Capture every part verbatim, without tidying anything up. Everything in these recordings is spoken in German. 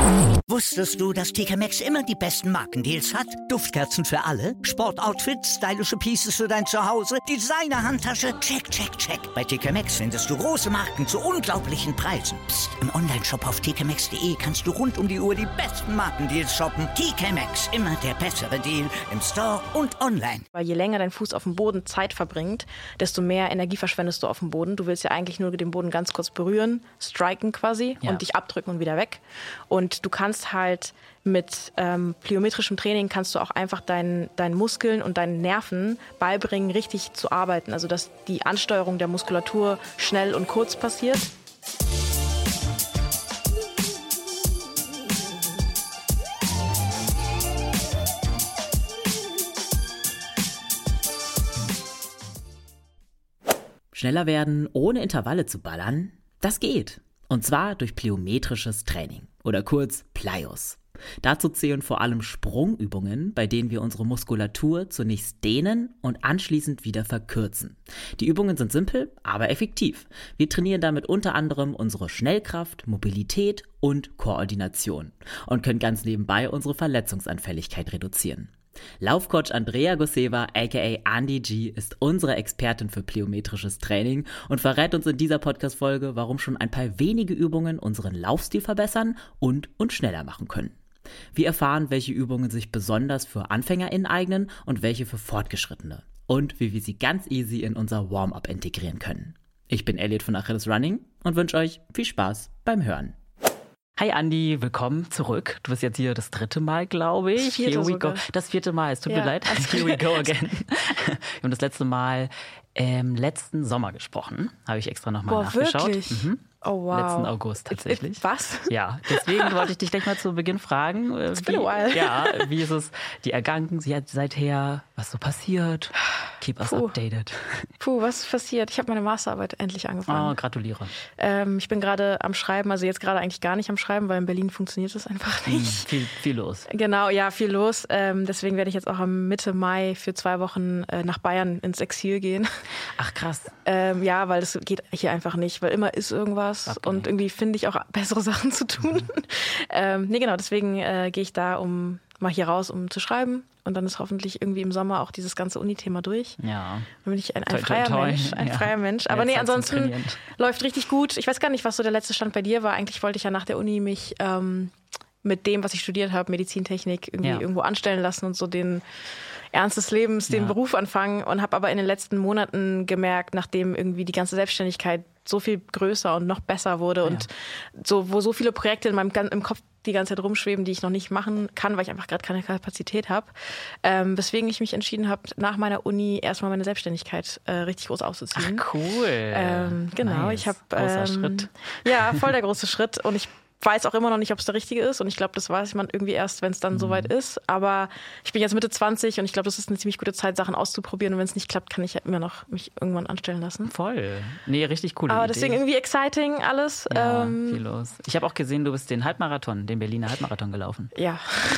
Wusstest du, dass T K Maxx immer die besten Markendeals hat? Duftkerzen für alle, Sportoutfits, stylische Pieces für dein Zuhause, Designer-Handtasche, check, check, check. Bei T K Maxx findest du große Marken zu unglaublichen Preisen. Psst. Im Onlineshop auf t k maxx punkt d e kannst du rund um die Uhr die besten Markendeals shoppen. T K Maxx, immer der bessere Deal im Store und online. Weil je länger dein Fuß auf dem Boden Zeit verbringt, desto mehr Energie verschwendest du auf dem Boden. Du willst ja eigentlich nur den Boden ganz kurz berühren, striken quasi, ja, und dich abdrücken und wieder weg. Und du kannst halt mit ähm, plyometrischem Training kannst du auch einfach deinen, deinen Muskeln und deinen Nerven beibringen, richtig zu arbeiten. Also dass die Ansteuerung der Muskulatur schnell und kurz passiert. Schneller werden, ohne Intervalle zu ballern? Das geht. Und zwar durch plyometrisches Training oder kurz Plyos. Dazu zählen vor allem Sprungübungen, bei denen wir unsere Muskulatur zunächst dehnen und anschließend wieder verkürzen. Die Übungen sind simpel, aber effektiv. Wir trainieren damit unter anderem unsere Schnellkraft, Mobilität und Koordination und können ganz nebenbei unsere Verletzungsanfälligkeit reduzieren. Laufcoach Andrea Goseva aka Andi G ist unsere Expertin für plyometrisches Training und verrät uns in dieser Podcast-Folge, warum schon ein paar wenige Übungen unseren Laufstil verbessern und uns schneller machen können. Wir erfahren, welche Übungen sich besonders für AnfängerInnen eignen und welche für Fortgeschrittene. Und wie wir sie ganz easy in unser Warm-up integrieren können. Ich bin Elliot von Achilles Running und wünsche euch viel Spaß beim Hören. Hi Andi, willkommen zurück. Du bist jetzt hier das dritte Mal, glaube ich. Das vierte Here we sogar. go. Das vierte Mal, es tut Ja, mir leid. Here we go again. Wir haben das letzte Mal im letzten Sommer gesprochen. Habe ich extra nochmal Boah, nachgeschaut. wirklich? Mhm. Oh, wow. Letzten August tatsächlich. Was? Ja, deswegen wollte ich dich gleich mal zu Beginn fragen. It's Wie, been a while. ja, wie ist es dir ergangen seither? Was so passiert? Keep us Puh. updated. Puh, was ist passiert? Ich habe meine Masterarbeit endlich angefangen. Oh, gratuliere. Ähm, ich bin gerade am Schreiben, also jetzt gerade eigentlich gar nicht am Schreiben, weil in Berlin funktioniert das einfach nicht. Hm, viel, viel los. Genau, ja, viel los. Ähm, deswegen werde ich jetzt auch am Mitte Mai für zwei Wochen äh, nach Bayern ins Exil gehen. Ach krass. Ähm, ja, weil das geht hier einfach nicht, weil immer ist irgendwas Okay. und irgendwie finde ich auch bessere Sachen zu tun. Mhm. ähm, nee, genau, deswegen äh, gehe ich da um mal hier raus, um zu schreiben. Und dann ist hoffentlich irgendwie im Sommer auch dieses ganze Uni-Thema durch. Ja. Dann bin ich ein, ein Toi, toi, freier toi. Mensch. Ein Ja. freier Mensch. Aber Jetzt nee, hat's zum ansonsten Trainieren. läuft richtig gut. Ich weiß gar nicht, was so der letzte Stand bei dir war. Eigentlich wollte ich ja nach der Uni mich ähm, mit dem, was ich studiert habe, Medizintechnik, irgendwie Ja. irgendwo anstellen lassen und so den Ernst des Lebens, den Ja. Beruf anfangen. Und habe aber in den letzten Monaten gemerkt, nachdem irgendwie die ganze Selbstständigkeit so viel größer und noch besser wurde Ja. und so, wo so viele Projekte in meinem gan- im Kopf die ganze Zeit rumschweben, die ich noch nicht machen kann, weil ich einfach gerade keine Kapazität habe. Ähm, weswegen ich mich entschieden habe, nach meiner Uni erstmal meine Selbstständigkeit äh, richtig groß auszuziehen. Ach, cool. Ähm, genau, Nice. ich habe Großer ähm, Schritt. Ja, voll der große Schritt und ich weiß auch immer noch nicht, ob es der richtige ist und ich glaube, das weiß man irgendwie erst, wenn es dann Mhm. soweit ist, aber ich bin jetzt Mitte zwanzig und ich glaube, das ist eine ziemlich gute Zeit, Sachen auszuprobieren und wenn es nicht klappt, kann ich ja immer noch mich irgendwann anstellen lassen. Voll. Nee, richtig coole Aber Idee. deswegen irgendwie exciting alles. ja, ähm, viel los. Ich habe auch gesehen, du bist den Halbmarathon, den Berliner Halbmarathon gelaufen. ja.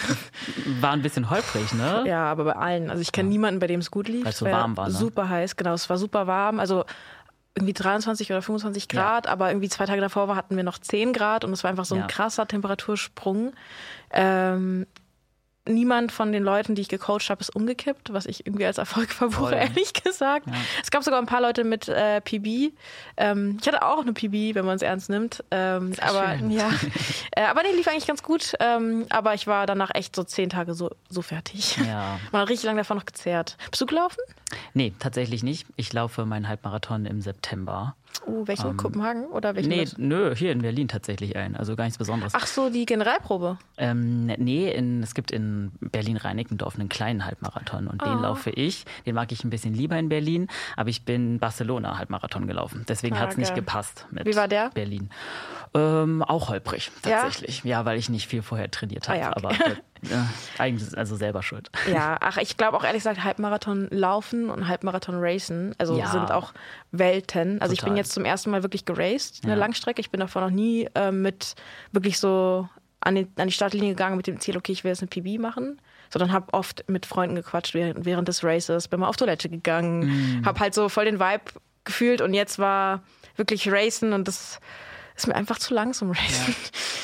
War ein bisschen holprig, ne? Ja, aber bei allen. Also ich kenne niemanden, bei dem es gut lief. Weil's so Es warm war, ne? Super heiß, genau. Es war super warm. Also irgendwie dreiundzwanzig oder fünfundzwanzig Grad, aber irgendwie zwei Tage davor war, hatten wir noch zehn Grad und es war einfach so ein Ja. krasser Temperatursprung. Ähm, niemand von den Leuten, die ich gecoacht habe, ist umgekippt, was ich irgendwie als Erfolg verbuche, Voll. ehrlich gesagt. Ja. Es gab sogar ein paar Leute mit äh, P B. Ähm, ich hatte auch eine P B, wenn man es ernst nimmt. Ähm, aber schön. ja, äh, aber nee, lief eigentlich ganz gut. Ähm, aber ich war danach echt so zehn Tage so, so fertig. Ja. Man hat richtig lange davon noch gezehrt. Bist du gelaufen? Nee, tatsächlich nicht. Ich laufe meinen Halbmarathon im September. Oh, welche? Ähm, Kopenhagen oder welche? Nee, das? nö, hier in Berlin tatsächlich ein. Also gar nichts Besonderes. Ach so, die Generalprobe. Ähm, nee, in, es gibt in Berlin-Reinickendorf einen kleinen Halbmarathon und den Oh. laufe ich. Den mag ich ein bisschen lieber in Berlin, aber ich bin Barcelona Halbmarathon gelaufen. Deswegen Ah, hat es nicht geil. gepasst mit Wie war der? Berlin. Ähm, auch holprig, Ja? tatsächlich. Ja, weil ich nicht viel vorher trainiert habe. Ah, ja, okay. Aber äh, eigentlich also selber schuld. Ja, ach, ich glaube auch ehrlich gesagt, Halbmarathon laufen und Halbmarathon racen, also Ja. sind auch Welten. Also ich Total. bin jetzt zum ersten Mal wirklich geraced, eine Ja. Langstrecke. Ich bin davor noch nie äh, mit wirklich so an die, an die Startlinie gegangen mit dem Ziel, okay, ich will jetzt eine P B machen. Sondern habe oft mit Freunden gequatscht während, während des Races, bin mal auf Toilette gegangen, Mm. habe halt so voll den Vibe gefühlt und jetzt war wirklich Racen und das ist mir einfach zu lang zum Racen.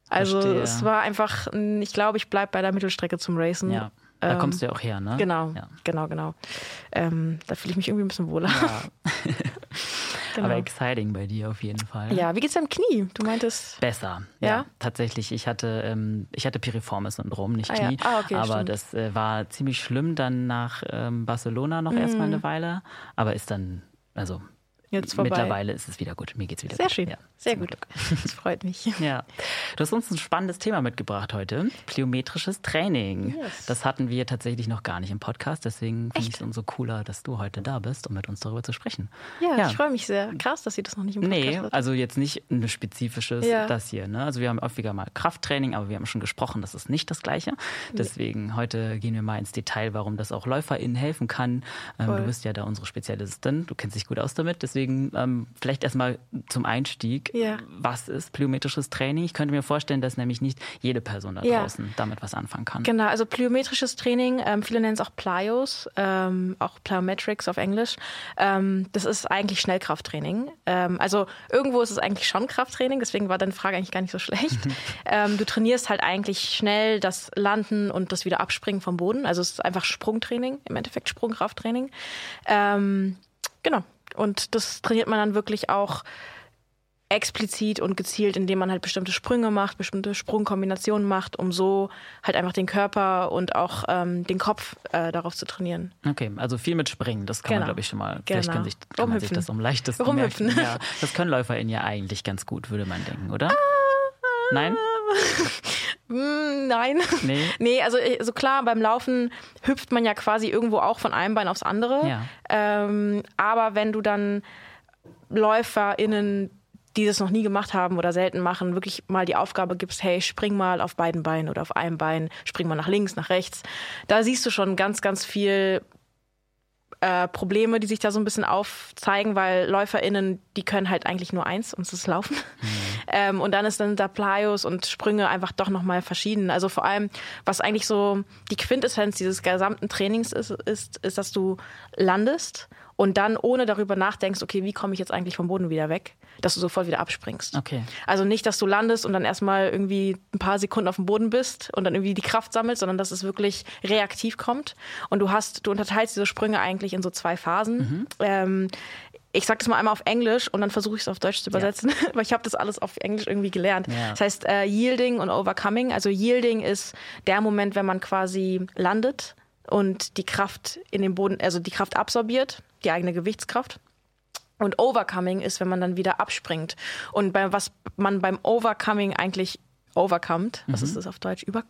Also Verstehe. es war einfach, ich glaube, ich bleibe bei der Mittelstrecke zum Racen. Ja, da ähm, kommst du ja auch her, ne? Genau, ja. genau, genau. Ähm, da fühle ich mich irgendwie ein bisschen wohler. Ja. Genau. Aber exciting bei dir auf jeden Fall. Ja, wie geht's deinem Knie? Du meintest... Besser, ja. ja. Tatsächlich, ich hatte, ähm, ich hatte Piriformis-Syndrom, nicht ah, Knie. Ja. Ah, okay, aber stimmt. das äh, war ziemlich schlimm dann nach ähm, Barcelona noch mm. erstmal eine Weile. Aber ist dann, also... Jetzt vorbei. Mittlerweile ist es wieder gut. Mir geht's wieder Sehr gut. Sehr schön. Ja, Sehr gut. Das freut mich. Ja. Du hast uns ein spannendes Thema mitgebracht heute. Plyometrisches Training. Yes. Das hatten wir tatsächlich noch gar nicht im Podcast. Deswegen finde ich es umso cooler, dass du heute da bist, um mit uns darüber zu sprechen. Ja, ja. Ich freue mich sehr. Krass, dass ihr das noch nicht im Podcast Nee, hat. also jetzt nicht ein spezifisches ja. das hier. Ne? Also wir haben häufiger mal Krafttraining, aber wir haben schon gesprochen, das ist nicht das Gleiche. Deswegen nee. heute gehen wir mal ins Detail, warum das auch LäuferInnen helfen kann. Ähm, du bist ja da unsere Spezialistin. Du kennst dich gut aus damit. Deswegen ähm, vielleicht erstmal zum Einstieg. Ja. Was ist plyometrisches Training? Ich könnte mir vorstellen, dass nämlich nicht jede Person da ja. draußen damit was anfangen kann. Genau, also plyometrisches Training, ähm, viele nennen es auch Plyos, ähm, auch Plyometrics auf Englisch. Ähm, das ist eigentlich Schnellkrafttraining. Ähm, also irgendwo ist es eigentlich schon Krafttraining, deswegen war deine Frage eigentlich gar nicht so schlecht. ähm, du trainierst halt eigentlich schnell das Landen und das wieder Abspringen vom Boden. Also es ist einfach Sprungtraining, im Endeffekt Sprungkrafttraining. Ähm, genau. Und das trainiert man dann wirklich auch explizit und gezielt, indem man halt bestimmte Sprünge macht, bestimmte Sprungkombinationen macht, um so halt einfach den Körper und auch ähm, den Kopf äh, darauf zu trainieren. Okay, also viel mit Springen, das kann genau. man, glaube ich, schon mal, genau. vielleicht kann, sich, kann man sich das um leichtes Rumhüpfen. merken. Ja, das können LäuferInnen ja eigentlich ganz gut, würde man denken, oder? Nein? Nein. Nee. Nee, also, also klar, beim Laufen hüpft man ja quasi irgendwo auch von einem Bein aufs andere. Ja. Ähm, aber wenn du dann LäuferInnen, die das noch nie gemacht haben oder selten machen, wirklich mal die Aufgabe gibst, hey, spring mal auf beiden Beinen oder auf einem Bein, spring mal nach links, nach rechts. Da siehst du schon ganz, ganz viel Äh, Probleme, die sich da so ein bisschen aufzeigen, weil LäuferInnen, die können halt eigentlich nur eins, und das ist Laufen. Mhm. Ähm, und dann ist dann da Plyos und Sprünge einfach doch nochmal verschieden. Also vor allem, was eigentlich so die Quintessenz dieses gesamten Trainings ist, ist, ist, dass du landest und dann ohne darüber nachdenkst, okay, wie komme ich jetzt eigentlich vom Boden wieder weg, dass du sofort wieder abspringst. Okay. Also nicht, dass du landest und dann erstmal irgendwie ein paar Sekunden auf dem Boden bist und dann irgendwie die Kraft sammelst, sondern dass es wirklich reaktiv kommt. Und du hast, du unterteilst diese Sprünge eigentlich in so zwei Phasen. Mhm. Ähm, ich sag das mal einmal auf Englisch und dann versuche ich es auf Deutsch zu übersetzen, ja. weil ich habe das alles auf Englisch irgendwie gelernt. Ja. Das heißt äh, Yielding und Overcoming. Also Yielding ist der Moment, wenn man quasi landet und die Kraft in den Boden, also die Kraft absorbiert, die eigene Gewichtskraft. Und Overcoming ist, wenn man dann wieder abspringt. Und bei, was man beim Overcoming eigentlich overcomet, was mhm. ist das auf Deutsch? Über...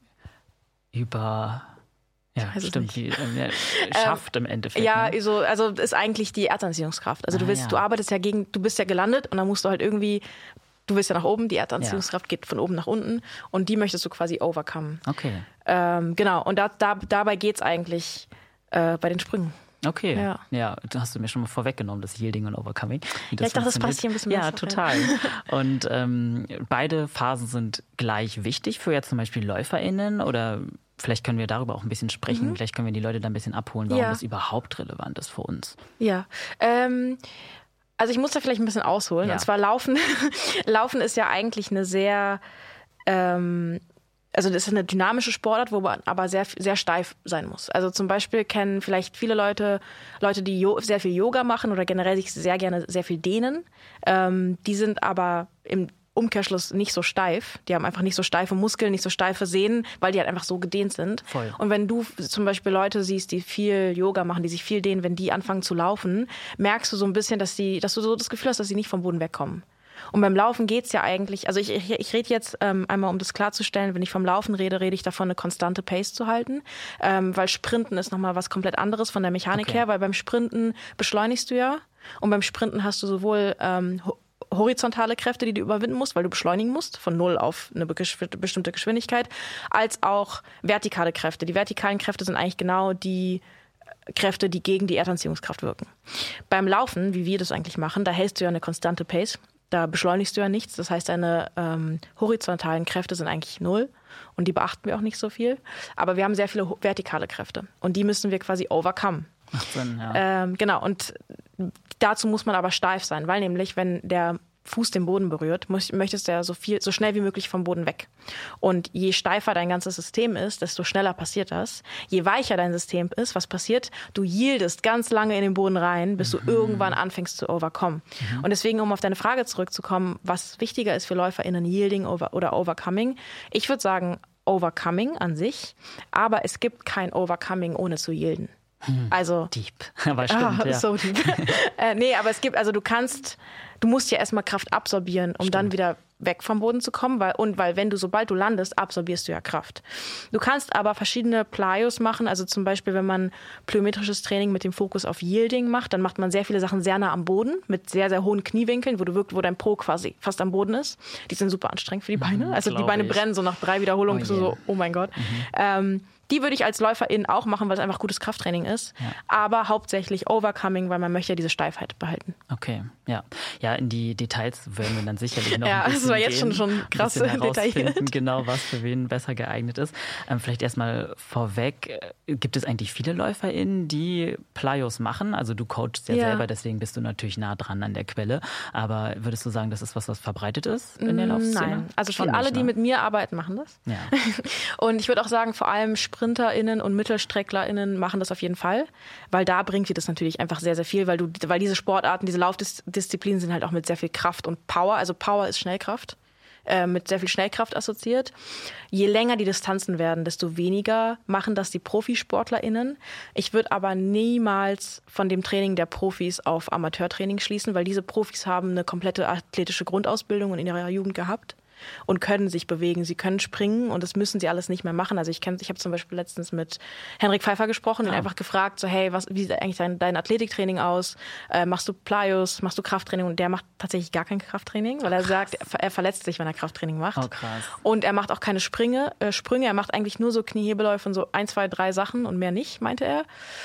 Über... Ja, stimmt. Die, äh, schafft ähm, im Endeffekt. Ja, ne? so, also ist eigentlich die Erdanziehungskraft. Also ah, du willst, ja. du arbeitest ja gegen, du bist ja gelandet und dann musst du halt irgendwie, du willst ja nach oben, die Erdanziehungskraft ja. geht von oben nach unten und die möchtest du quasi overcomen. Okay. Ähm, genau, und da, da, dabei geht's eigentlich äh, bei den Sprüngen. Okay, ja. ja, da hast du mir schon mal vorweggenommen, das Yielding und Overcoming. Ja, ich dachte, das passt hier ein bisschen besser. Ja, besser. total. Und ähm, beide Phasen sind gleich wichtig für jetzt zum Beispiel LäuferInnen oder vielleicht können wir darüber auch ein bisschen sprechen. Mhm. Vielleicht können wir die Leute da ein bisschen abholen, warum ja. das überhaupt relevant ist für uns. Ja, ähm, also ich muss da vielleicht ein bisschen ausholen. Ja. Und zwar Laufen. Laufen ist ja eigentlich eine sehr... Ähm, Also das ist eine dynamische Sportart, wo man aber sehr, sehr steif sein muss. Also zum Beispiel kennen vielleicht viele Leute, Leute, die jo- sehr viel Yoga machen oder generell sich sehr gerne sehr viel dehnen. Ähm, die sind aber im Umkehrschluss nicht so steif. Die haben einfach nicht so steife Muskeln, nicht so steife Sehnen, weil die halt einfach so gedehnt sind. Voll. Und wenn du zum Beispiel Leute siehst, die viel Yoga machen, die sich viel dehnen, wenn die anfangen zu laufen, merkst du so ein bisschen, dass die, dass du so das Gefühl hast, dass sie nicht vom Boden wegkommen. Und beim Laufen geht's ja eigentlich, also ich, ich, ich rede jetzt ähm, einmal, um das klarzustellen, wenn ich vom Laufen rede, rede ich davon, eine konstante Pace zu halten, ähm, weil Sprinten ist nochmal was komplett anderes von der Mechanik okay. her, weil beim Sprinten beschleunigst du ja und beim Sprinten hast du sowohl ähm, horizontale Kräfte, die du überwinden musst, weil du beschleunigen musst, von null auf eine bestimmte Geschwindigkeit, als auch vertikale Kräfte. Die vertikalen Kräfte sind eigentlich genau die Kräfte, die gegen die Erdanziehungskraft wirken. Beim Laufen, wie wir das eigentlich machen, da hältst du ja eine konstante Pace. Da beschleunigst du ja nichts. Das heißt, deine ähm, horizontalen Kräfte sind eigentlich null und die beachten wir auch nicht so viel. Aber wir haben sehr viele vertikale Kräfte und die müssen wir quasi overcome. Macht Sinn, ja. Ähm, genau, und dazu muss man aber steif sein, weil nämlich, wenn der Fuß den Boden berührt, möchtest du ja so viel, so schnell wie möglich vom Boden weg. Und je steifer dein ganzes System ist, desto schneller passiert das. Je weicher dein System ist, was passiert? Du yieldest ganz lange in den Boden rein, bis du mhm. irgendwann anfängst zu overcome. Mhm. Und deswegen, um auf deine Frage zurückzukommen, was wichtiger ist für LäuferInnen, Yielding over, oder Overcoming? Ich würde sagen, Overcoming an sich, aber es gibt kein Overcoming ohne zu yielden. Hm. Also deep, aber stimmt, ah, ja. so deep. äh, nee, aber es gibt, also du kannst, du musst ja erstmal Kraft absorbieren, um stimmt. dann wieder weg vom Boden zu kommen, weil, und weil wenn du, sobald du landest, absorbierst du ja Kraft. Du kannst aber verschiedene Plyos machen, also zum Beispiel, wenn man plyometrisches Training mit dem Fokus auf Yielding macht, dann macht man sehr viele Sachen sehr nah am Boden, mit sehr, sehr hohen Kniewinkeln, wo du wirklich, wo dein Po quasi fast am Boden ist. Die sind super anstrengend für die Beine. Also die Beine ich. brennen so nach drei Wiederholungen, oh bist du yeah. so, oh mein Gott. Mhm. Ähm, Die würde ich als LäuferIn auch machen, weil es einfach gutes Krafttraining ist. Ja. Aber hauptsächlich Overcoming, weil man möchte ja diese Steifheit behalten. Okay, ja. Ja, in die Details werden wir dann sicherlich noch ja, ein bisschen das war jetzt gehen, schon, schon krass detailliert. Genau, was für wen besser geeignet ist. Ähm, vielleicht erstmal vorweg, gibt es eigentlich viele LäuferInnen, die Plyos machen? Also du coachst ja, ja selber, deswegen bist du natürlich nah dran an der Quelle. Aber würdest du sagen, das ist was, was verbreitet ist in der Laufszene? Nein, also für nicht, alle, ne? die mit mir arbeiten, machen das. Ja. Und ich würde auch sagen, vor allem SprinterInnen und MittelstrecklerInnen machen das auf jeden Fall, weil da bringt dir das natürlich einfach sehr, sehr viel, weil du, weil diese Sportarten, diese Laufdisziplinen sind halt auch mit sehr viel Kraft und Power, also Power ist Schnellkraft, äh, mit sehr viel Schnellkraft assoziiert. Je länger die Distanzen werden, desto weniger machen das die ProfisportlerInnen. Ich würde aber niemals von dem Training der Profis auf Amateurtraining schließen, weil diese Profis haben eine komplette athletische Grundausbildung in ihrer Jugend gehabt und können sich bewegen, sie können springen und das müssen sie alles nicht mehr machen. Also ich kenne, ich habe zum Beispiel letztens mit Henrik Pfeiffer gesprochen und ja. einfach gefragt, so hey, was, wie sieht eigentlich dein, dein Athletiktraining aus? Äh, machst du Plyos, machst du Krafttraining? Und der macht tatsächlich gar kein Krafttraining, weil er krass. sagt, er, er verletzt sich, wenn er Krafttraining macht. Oh, krass. Und er macht auch keine Sprünge, äh, Sprünge, er macht eigentlich nur so Kniehebeläufe und so ein, zwei, drei Sachen und mehr nicht, meinte er.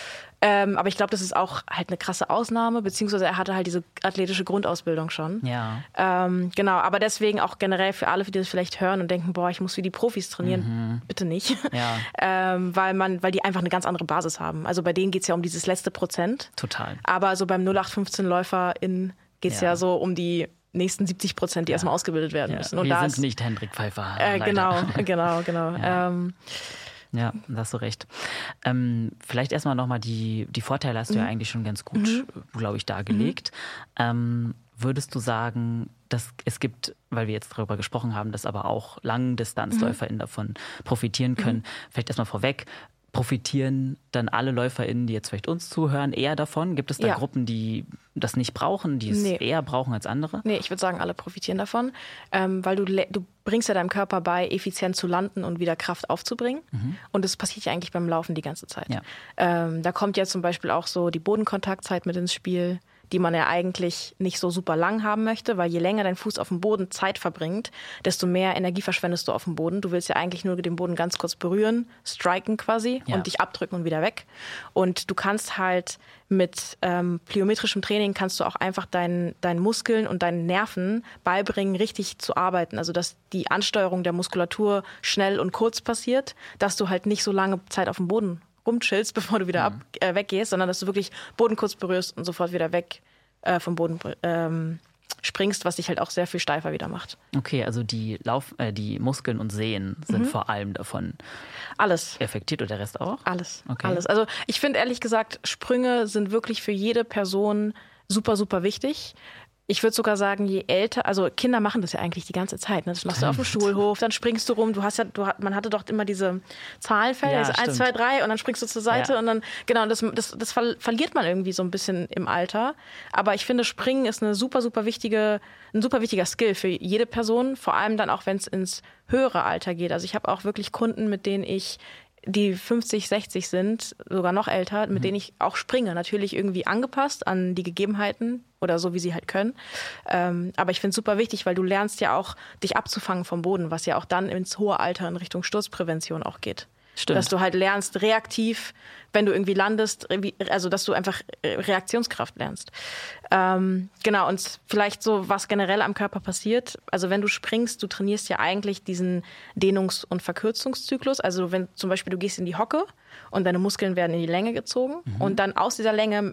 Ähm, aber ich glaube, das ist auch halt eine krasse Ausnahme, beziehungsweise er hatte halt diese athletische Grundausbildung schon. Ja. Ähm, genau, aber deswegen auch generell für alle, die das vielleicht hören und denken, boah, ich muss wie die Profis trainieren, mhm. bitte nicht. Ja. ähm, weil man, weil die einfach eine ganz andere Basis haben. Also bei denen geht es ja um dieses letzte Prozent. Total. Aber so beim null acht fünfzehn LäuferInnen geht es ja. ja so um die nächsten siebzig Prozent, die ja. erstmal ausgebildet werden ja. müssen. Und Wir da sind ist, nicht Henrik Pfeiffer. Äh, genau, genau, genau. Ja. Ähm, Ja, da hast du recht. Ähm, vielleicht erstmal nochmal die, die Vorteile hast du mhm. ja eigentlich schon ganz gut, mhm. glaube ich, dargelegt. Mhm. Ähm, würdest du sagen, dass es gibt, weil wir jetzt darüber gesprochen haben, dass aber auch LangdistanzläuferInnen mhm. davon profitieren können, mhm. vielleicht erstmal vorweg, profitieren dann alle LäuferInnen, die jetzt vielleicht uns zuhören, eher davon? Gibt es da ja. Gruppen, die das nicht brauchen, die es nee. eher brauchen als andere? Nee, ich würde sagen, alle profitieren davon, ähm, weil du, du bringst ja deinem Körper bei, effizient zu landen und wieder Kraft aufzubringen. Mhm. Und das passiert ja eigentlich beim Laufen die ganze Zeit. Ja. Ähm, da kommt ja zum Beispiel auch so die Bodenkontaktzeit mit ins Spiel, die man ja eigentlich nicht so super lang haben möchte, weil je länger dein Fuß auf dem Boden Zeit verbringt, desto mehr Energie verschwendest du auf dem Boden. Du willst ja eigentlich nur den Boden ganz kurz berühren, striken quasi ja. und dich abdrücken und wieder weg. Und du kannst halt mit ähm, plyometrischem Training kannst du auch einfach deinen, deinen Muskeln und deinen Nerven beibringen, richtig zu arbeiten. Also dass die Ansteuerung der Muskulatur schnell und kurz passiert, dass du halt nicht so lange Zeit auf dem Boden rumchillst, bevor du wieder ab, äh, weggehst, sondern dass du wirklich Boden kurz berührst und sofort wieder weg äh, vom Boden ähm, springst, was dich halt auch sehr viel steifer wieder macht. Okay, also die Lauf, äh, die Muskeln und Sehnen sind mhm. vor allem davon alles affektiert oder der Rest auch? Alles, okay. alles. Also ich finde ehrlich gesagt, Sprünge sind wirklich für jede Person super, super wichtig. Ich würde sogar sagen, je älter, also Kinder machen das ja eigentlich die ganze Zeit. Ne? Das machst du auf dem Schulhof, dann springst du rum. Du hast ja, du, man hatte doch immer diese Zahlenfelder, ja, also eins, zwei, drei und dann springst du zur Seite ja. und dann, genau, das, das, das verliert man irgendwie so ein bisschen im Alter. Aber ich finde, Springen ist eine super, super wichtige, ein super wichtiger Skill für jede Person, vor allem dann auch, wenn es ins höhere Alter geht. Also ich habe auch wirklich Kunden, mit denen ich die fünfzig, sechzig sind, sogar noch älter, mit mhm. denen ich auch springe. Natürlich irgendwie angepasst an die Gegebenheiten oder so, wie sie halt können. Ähm, aber ich finde es super wichtig, weil du lernst ja auch, dich abzufangen vom Boden, was ja auch dann ins hohe Alter in Richtung Sturzprävention auch geht. Stimmt. Dass du halt lernst, reaktiv, wenn du irgendwie landest, also dass du einfach Reaktionskraft lernst. Ähm, genau, und vielleicht so, was generell am Körper passiert. Also wenn du springst, du trainierst ja eigentlich diesen Dehnungs- und Verkürzungszyklus. Also wenn zum Beispiel du gehst in die Hocke und deine Muskeln werden in die Länge gezogen mhm. und dann aus dieser Länge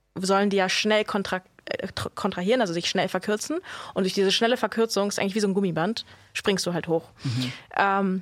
sollen die ja schnell kontra- äh, kontrahieren, also sich schnell verkürzen. Und durch diese schnelle Verkürzung, ist eigentlich wie so ein Gummiband, springst du halt hoch. Mhm. Ähm,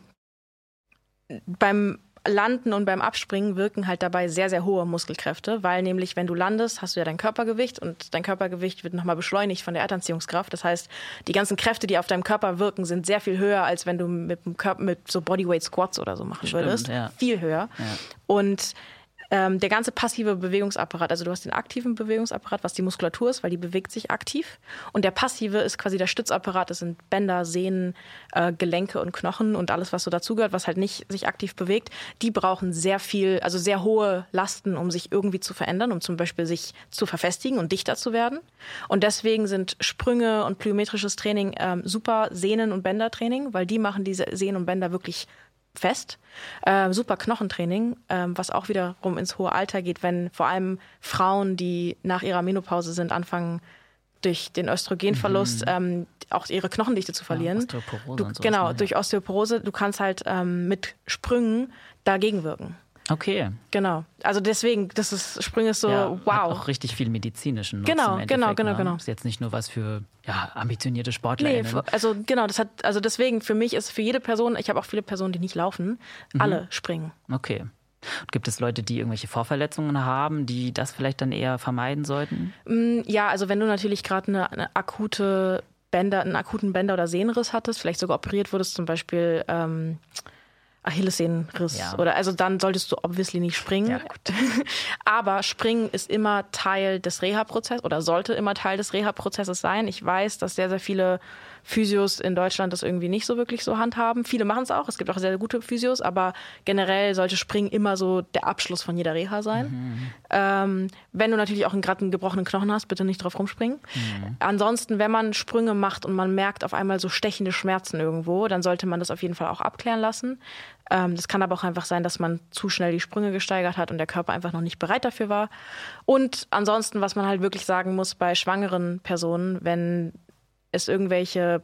beim Landen und beim Abspringen wirken halt dabei sehr, sehr hohe Muskelkräfte, weil nämlich, wenn du landest, hast du ja dein Körpergewicht und dein Körpergewicht wird nochmal beschleunigt von der Erdanziehungskraft. Das heißt, die ganzen Kräfte, die auf deinem Körper wirken, sind sehr viel höher, als wenn du mit dem Körper, mit so Bodyweight Squats oder so machen Stimmt, würdest. Ja. Viel höher. Ja. Und Ähm, der ganze passive Bewegungsapparat, also du hast den aktiven Bewegungsapparat, was die Muskulatur ist, weil die bewegt sich aktiv. Und der passive ist quasi der Stützapparat, das sind Bänder, Sehnen, äh, Gelenke und Knochen und alles, was so dazugehört, was halt nicht sich aktiv bewegt. Die brauchen sehr viel, also sehr hohe Lasten, um sich irgendwie zu verändern, um zum Beispiel sich zu verfestigen und dichter zu werden. Und deswegen sind Sprünge und plyometrisches Training ähm, super Sehnen- und Bändertraining, weil die machen diese Sehnen und Bänder wirklich fest. Äh, super Knochentraining, äh, was auch wiederum ins hohe Alter geht, wenn vor allem Frauen, die nach ihrer Menopause sind, anfangen durch den Östrogenverlust mhm. ähm, auch ihre Knochendichte zu verlieren. Ja, Osteoporose du, und sowas, genau, ne? durch Osteoporose. Du kannst halt ähm, mit Sprüngen dagegen wirken. Okay. Genau. Also deswegen, das ist, Sprünge ist so, ja, wow. Hat auch richtig viel medizinischen Nutzen. Genau, im genau, genau, ne? genau. Ist jetzt nicht nur was für ja, ambitionierte Sportler. Nee, also genau, das hat, also deswegen, für mich ist für jede Person, ich habe auch viele Personen, die nicht laufen, mhm. alle springen. Okay. Und gibt es Leute, die irgendwelche Vorverletzungen haben, die das vielleicht dann eher vermeiden sollten? Ja, also wenn du natürlich gerade eine, eine akute Bänder, einen akuten Bänder- oder Sehnenriss hattest, vielleicht sogar operiert wurdest, zum Beispiel ähm, Achillessehnenriss. Ja. Oder also dann solltest du obviously nicht springen. Ja, gut. Aber Springen ist immer Teil des Reha-Prozesses oder sollte immer Teil des Reha-Prozesses sein. Ich weiß, dass sehr, sehr viele Physios in Deutschland das irgendwie nicht so wirklich so handhaben. Viele machen es auch. Es gibt auch sehr, sehr gute Physios, aber generell sollte Springen immer so der Abschluss von jeder Reha sein. Mhm. Ähm, wenn du natürlich auch gerade einen gebrochenen Knochen hast, bitte nicht drauf rumspringen. Mhm. Ansonsten, wenn man Sprünge macht und man merkt auf einmal so stechende Schmerzen irgendwo, dann sollte man das auf jeden Fall auch abklären lassen. Ähm, das kann aber auch einfach sein, dass man zu schnell die Sprünge gesteigert hat und der Körper einfach noch nicht bereit dafür war. Und ansonsten, was man halt wirklich sagen muss bei schwangeren Personen, wenn es irgendwelche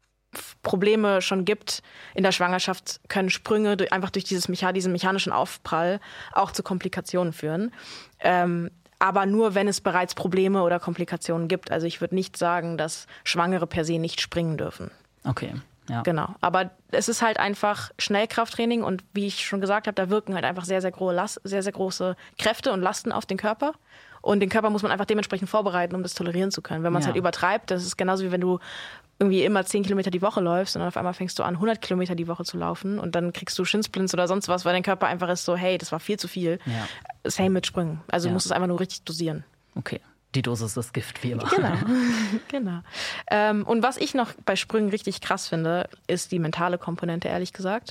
Probleme schon gibt in der Schwangerschaft, können Sprünge durch, einfach durch dieses Mecha- diesen mechanischen Aufprall auch zu Komplikationen führen. Ähm, aber nur, wenn es bereits Probleme oder Komplikationen gibt. Also ich würde nicht sagen, dass Schwangere per se nicht springen dürfen. Okay. Ja. Genau. Aber es ist halt einfach Schnellkrafttraining und wie ich schon gesagt habe, da wirken halt einfach sehr, sehr große, Last, sehr, sehr große Kräfte und Lasten auf den Körper. Und den Körper muss man einfach dementsprechend vorbereiten, um das tolerieren zu können. Wenn man es ja. halt übertreibt, das ist genauso wie wenn du irgendwie immer zehn Kilometer die Woche läufst und dann auf einmal fängst du an, hundert Kilometer die Woche zu laufen und dann kriegst du Shinsplints oder sonst was, weil dein Körper einfach ist so, hey, das war viel zu viel. Ja. Same mit Sprüngen. Also ja. du musst es einfach nur richtig dosieren. Okay. Die Dosis ist Gift, wie immer. Genau, genau. Ähm, und was ich noch bei Sprüngen richtig krass finde, ist die mentale Komponente, ehrlich gesagt.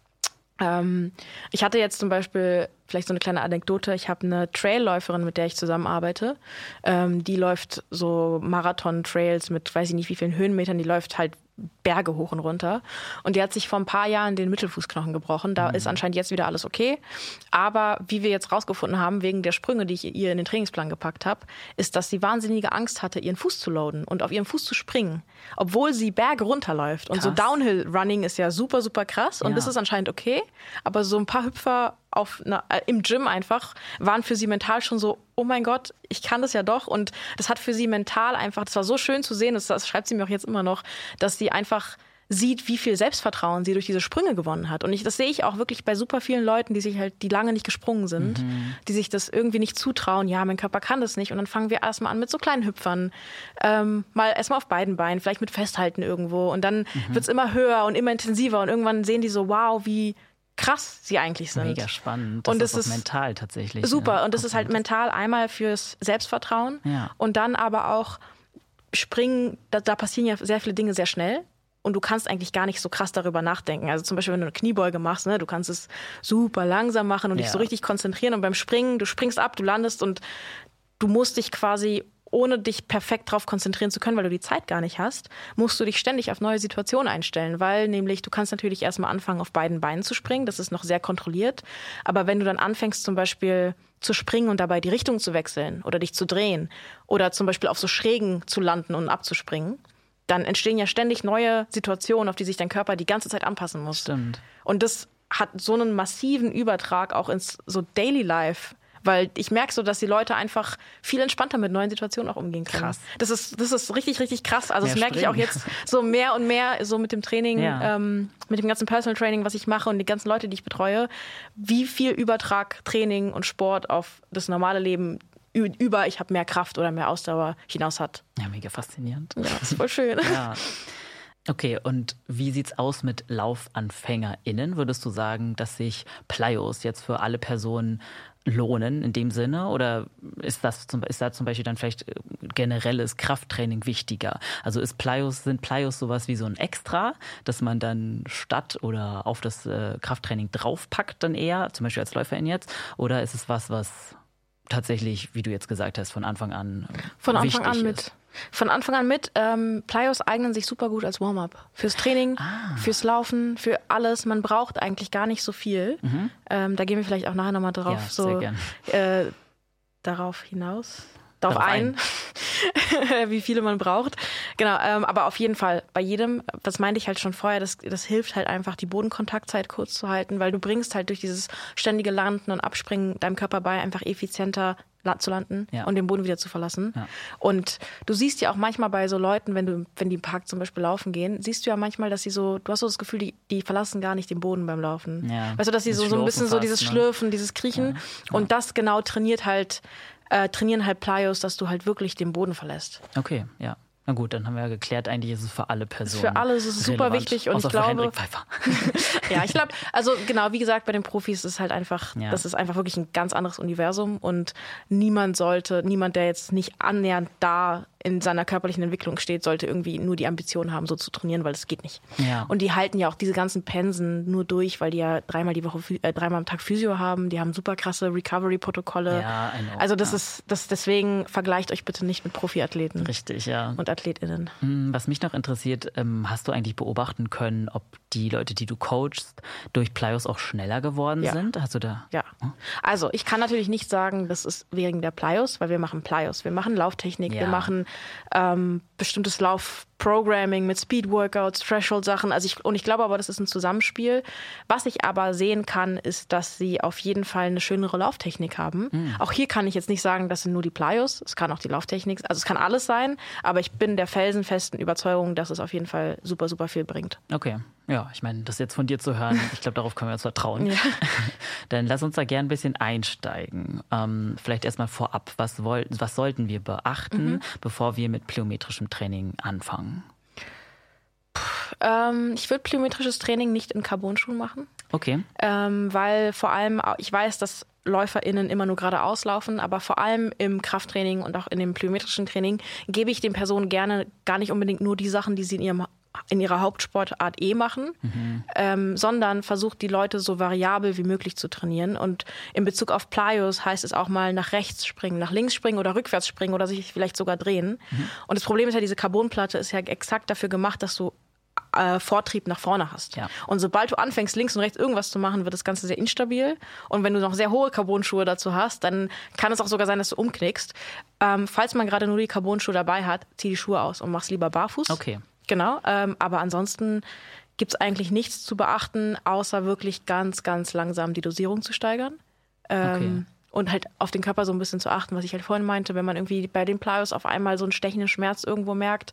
Ähm, ich hatte jetzt zum Beispiel, vielleicht so eine kleine Anekdote, ich habe eine Trailläuferin, mit der ich zusammenarbeite. Ähm, die läuft so Marathon-Trails mit weiß ich nicht wie vielen Höhenmetern, die läuft halt Berge hoch und runter. Und die hat sich vor ein paar Jahren den Mittelfußknochen gebrochen. Da mhm. ist anscheinend jetzt wieder alles okay. Aber wie wir jetzt rausgefunden haben, wegen der Sprünge, die ich ihr in den Trainingsplan gepackt habe, ist, dass sie wahnsinnige Angst hatte, ihren Fuß zu loaden und auf ihrem Fuß zu springen, obwohl sie Berge runterläuft. Und krass. So Downhill-Running ist ja super, super krass. Und ja. das ist anscheinend okay. Aber so ein paar Hüpfer auf einer, äh, im Gym einfach waren für sie mental schon so, oh mein Gott, ich kann das ja doch. Und das hat für sie mental einfach, das war so schön zu sehen, das, das schreibt sie mir auch jetzt immer noch, dass sie einfach sieht, wie viel Selbstvertrauen sie durch diese Sprünge gewonnen hat. Und ich, das sehe ich auch wirklich bei super vielen Leuten, die sich halt, die lange nicht gesprungen sind, mhm. die sich das irgendwie nicht zutrauen. Ja, mein Körper kann das nicht. Und dann fangen wir erstmal an mit so kleinen Hüpfern. Ähm, mal erstmal auf beiden Beinen, vielleicht mit Festhalten irgendwo. Und dann mhm. wird's immer höher und immer intensiver. Und irgendwann sehen die so, wow, wie krass sie eigentlich sind. Mega spannend. Das und das ist, ist mental tatsächlich. Super. Ja, und das ist halt mental einmal fürs Selbstvertrauen ja. und dann aber auch Springen, da, da passieren ja sehr viele Dinge sehr schnell. Und du kannst eigentlich gar nicht so krass darüber nachdenken. Also zum Beispiel, wenn du eine Kniebeuge machst, ne, du kannst es super langsam machen und ja. dich so richtig konzentrieren. Und beim Springen, du springst ab, du landest und du musst dich quasi, ohne dich perfekt darauf konzentrieren zu können, weil du die Zeit gar nicht hast, musst du dich ständig auf neue Situationen einstellen. Weil nämlich, du kannst natürlich erstmal anfangen, auf beiden Beinen zu springen. Das ist noch sehr kontrolliert. Aber wenn du dann anfängst, zum Beispiel zu springen und dabei die Richtung zu wechseln oder dich zu drehen oder zum Beispiel auf so Schrägen zu landen und abzuspringen, dann entstehen ja ständig neue Situationen, auf die sich dein Körper die ganze Zeit anpassen muss. Stimmt. Und das hat so einen massiven Übertrag auch ins so Daily Life, Weil ich merke so, dass die Leute einfach viel entspannter mit neuen Situationen auch umgehen können. Krass. Das ist, das ist richtig, richtig krass. Also Mehr das merke ich auch springen. jetzt so mehr und mehr so mit dem Training, Ja. ähm, mit dem ganzen Personal Training, was ich mache und die ganzen Leute, die ich betreue, wie viel Übertrag Training und Sport auf das normale Leben ü- über ich habe mehr Kraft oder mehr Ausdauer hinaus hat. Ja, mega faszinierend. Ja, das ist voll schön. Ja. Okay, und wie sieht's aus mit LaufanfängerInnen? Würdest du sagen, dass sich Plyos jetzt für alle Personen lohnen in dem Sinne? Oder ist das zum, ist da zum Beispiel dann vielleicht generelles Krafttraining wichtiger? Also ist Plyos, sind Plyos sowas wie so ein Extra, dass man dann statt oder auf das äh, Krafttraining draufpackt dann eher, zum Beispiel als Läuferin jetzt? Oder ist es was, was tatsächlich, wie du jetzt gesagt hast, von Anfang an Von Anfang wichtig an ist? mit. Von Anfang an mit. Ähm, Plyos eignen sich super gut als Warm-up. Fürs Training, Ah. fürs Laufen, für alles. Man braucht eigentlich gar nicht so viel. Mhm. Ähm, da gehen wir vielleicht auch nachher nochmal drauf, Ja, so, sehr gern. äh, darauf hinaus. Darauf, Darauf ein, wie viele man braucht. Genau, ähm, aber auf jeden Fall bei jedem, das meinte ich halt schon vorher, das, das hilft halt einfach, die Bodenkontaktzeit kurz zu halten, weil du bringst halt durch dieses ständige Landen und Abspringen deinem Körper bei, einfach effizienter la- zu landen Ja. und den Boden wieder zu verlassen. Ja. Und du siehst ja auch manchmal bei so Leuten, wenn du, wenn die im Park zum Beispiel laufen gehen, siehst du ja manchmal, dass sie so, du hast so das Gefühl, die, die verlassen gar nicht den Boden beim Laufen. Ja. Weißt du, dass sie Das so, so ein bisschen Schlurfen so fast, dieses ne? Schlürfen, dieses Kriechen. Und das genau trainiert halt, äh, trainieren halt Plyos, dass du halt wirklich den Boden verlässt. Okay, ja. Na gut, dann haben wir ja geklärt, eigentlich ist es für alle Personen. Für alle ist es super relevant, wichtig und außer ich für glaube- Hendrik Pfeiffer. Ja, ich glaube, also genau, wie gesagt, bei den Profis ist es halt einfach, Ja. das ist einfach wirklich ein ganz anderes Universum und niemand sollte, niemand, der jetzt nicht annähernd da in seiner körperlichen Entwicklung steht, sollte irgendwie nur die Ambition haben, so zu trainieren, weil das geht nicht. Ja. Und die halten ja auch diese ganzen Pensen nur durch, weil die ja dreimal die Woche, Phy- äh, dreimal am Tag Physio haben, die haben super krasse Recovery-Protokolle. Ja, I know. Also das Ja. ist, das, deswegen vergleicht euch bitte nicht mit Profiathleten Richtig, ja. und AthletInnen. Was mich noch interessiert, ähm, hast du eigentlich beobachten können, ob die Leute, die du coachst, durch Plyos auch schneller geworden Ja. sind? Hast du da? Ja, also ich kann natürlich nicht sagen, das ist wegen der Plyos, weil wir machen Plyos. Wir machen Lauftechnik, Ja. wir machen ähm, bestimmtes Laufprogramming mit Speed-Workouts, Threshold-Sachen. Also ich, und ich glaube aber, das ist ein Zusammenspiel. Was ich aber sehen kann, ist, dass sie auf jeden Fall eine schönere Lauftechnik haben. Mhm. Auch hier kann ich jetzt nicht sagen, das sind nur die Plyos. Es kann auch die Lauftechnik, also es kann alles sein. Aber ich bin der felsenfesten Überzeugung, dass es auf jeden Fall super, super viel bringt. Okay. Ja, ich meine, das jetzt von dir zu hören, ich glaube, darauf können wir uns vertrauen. Ja. Dann lass uns da gerne ein bisschen einsteigen. Ähm, vielleicht erstmal vorab, was, woll- was sollten wir beachten, Mhm. bevor wir mit plyometrischem Training anfangen? Ähm, ich würde plyometrisches Training nicht in Carbon-Schuhen machen. Okay. Ähm, weil vor allem, ich weiß, dass LäuferInnen immer nur geradeaus laufen, aber vor allem im Krafttraining und auch in dem plyometrischen Training gebe ich den Personen gerne gar nicht unbedingt nur die Sachen, die sie in ihrem in ihrer Hauptsportart eh machen, Mhm. ähm, sondern versucht die Leute so variabel wie möglich zu trainieren. Und in Bezug auf Plyos heißt es auch mal nach rechts springen, nach links springen oder rückwärts springen oder sich vielleicht sogar drehen. Mhm. Und das Problem ist ja, diese Carbonplatte ist ja exakt dafür gemacht, dass du äh, Vortrieb nach vorne hast. Ja. Und sobald du anfängst, links und rechts irgendwas zu machen, wird das Ganze sehr instabil. Und wenn du noch sehr hohe Carbonschuhe dazu hast, dann kann es auch sogar sein, dass du umknickst. Ähm, falls man gerade nur die Carbonschuhe dabei hat, zieh die Schuhe aus und mach's lieber barfuß. Okay. Genau, ähm, aber ansonsten gibt es eigentlich nichts zu beachten, außer wirklich ganz, ganz langsam die Dosierung zu steigern. Ähm, Okay. Und halt auf den Körper so ein bisschen zu achten, was ich halt vorhin meinte, wenn man irgendwie bei den Plyos auf einmal so einen stechenden Schmerz irgendwo merkt,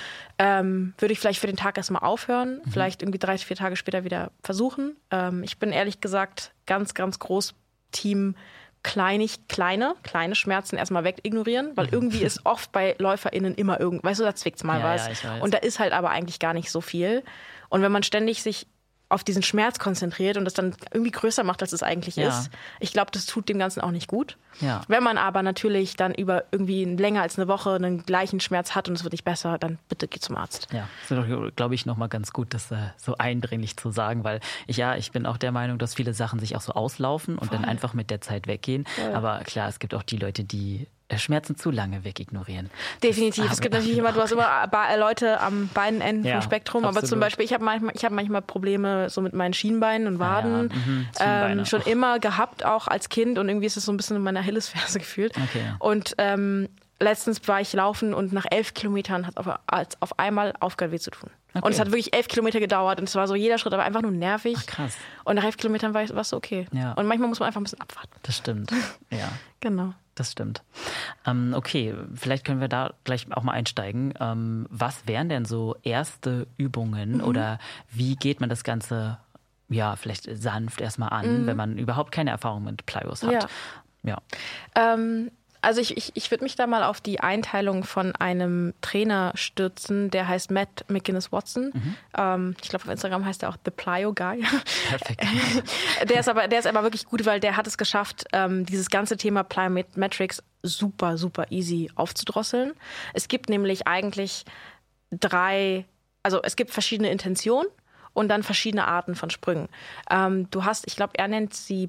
ähm, würde ich vielleicht für den Tag erstmal aufhören, Mhm. vielleicht irgendwie drei, vier Tage später wieder versuchen. Ähm, ich bin ehrlich gesagt ganz, ganz groß Team kleinig, kleine, kleine Schmerzen erstmal wegignorieren, weil irgendwie ist oft bei LäuferInnen immer irgend, weißt du, da zwickt's mal Ja, was. ja, ich weiß. Und da ist halt aber eigentlich gar nicht so viel. Und wenn man ständig sich auf diesen Schmerz konzentriert und das dann irgendwie größer macht, als es eigentlich Ja. ist, ich glaube, das tut dem Ganzen auch nicht gut. Ja. Wenn man aber natürlich dann über irgendwie länger als eine Woche einen gleichen Schmerz hat und es wird nicht besser, dann bitte geh zum Arzt. Ja, das ist, glaube ich, nochmal ganz gut, das äh, so eindringlich zu sagen, weil ich ja, ich bin auch der Meinung, dass viele Sachen sich auch so auslaufen und dann einfach mit der Zeit weggehen. Voll. Aber klar, es gibt auch die Leute, die äh, Schmerzen zu lange wegignorieren. Definitiv. Das Es gibt haben wir natürlich immer, du hast immer ba- Leute am beiden Enden Ja, vom Spektrum, aber absolut. zum Beispiel, ich habe manchmal, ich habe manchmal Probleme so mit meinen Schienbeinen und Waden. ja, mhm, Schienbeine. ähm, schon Och. immer gehabt, auch als Kind und irgendwie ist es so ein bisschen in meiner Achillesferse gefühlt. Okay. Und ähm, letztens war ich laufen und nach elf Kilometern hat auf, als auf einmal aufgehört weh zu tun. Okay. Und es hat wirklich elf Kilometer gedauert und es war so jeder Schritt, aber einfach nur nervig. Ach, krass. Und nach elf Kilometern war es so okay. Ja. Und manchmal muss man einfach ein bisschen abwarten. Das stimmt, ja. Genau. Das stimmt. Ähm, okay, vielleicht können wir da gleich auch mal einsteigen. Ähm, was wären denn so erste Übungen mhm. oder wie geht man das Ganze, ja, vielleicht sanft erstmal an, mhm. wenn man überhaupt keine Erfahrung mit Plyos hat? Ja. ja. Ähm, Also ich, ich, ich würde mich da mal auf die Einteilung von einem Trainer stürzen, der heißt Matt McGinnis-Watson. Mhm. Ähm, ich glaube, auf Instagram heißt er auch The Plyo Guy. Perfekt. der, ist aber, der ist aber wirklich gut, weil der hat es geschafft, ähm, dieses ganze Thema Plyometrics super, super easy aufzudrosseln. Es gibt nämlich eigentlich drei, also es gibt verschiedene Intentionen und dann verschiedene Arten von Sprüngen. Ähm, du hast, ich glaube, er nennt sie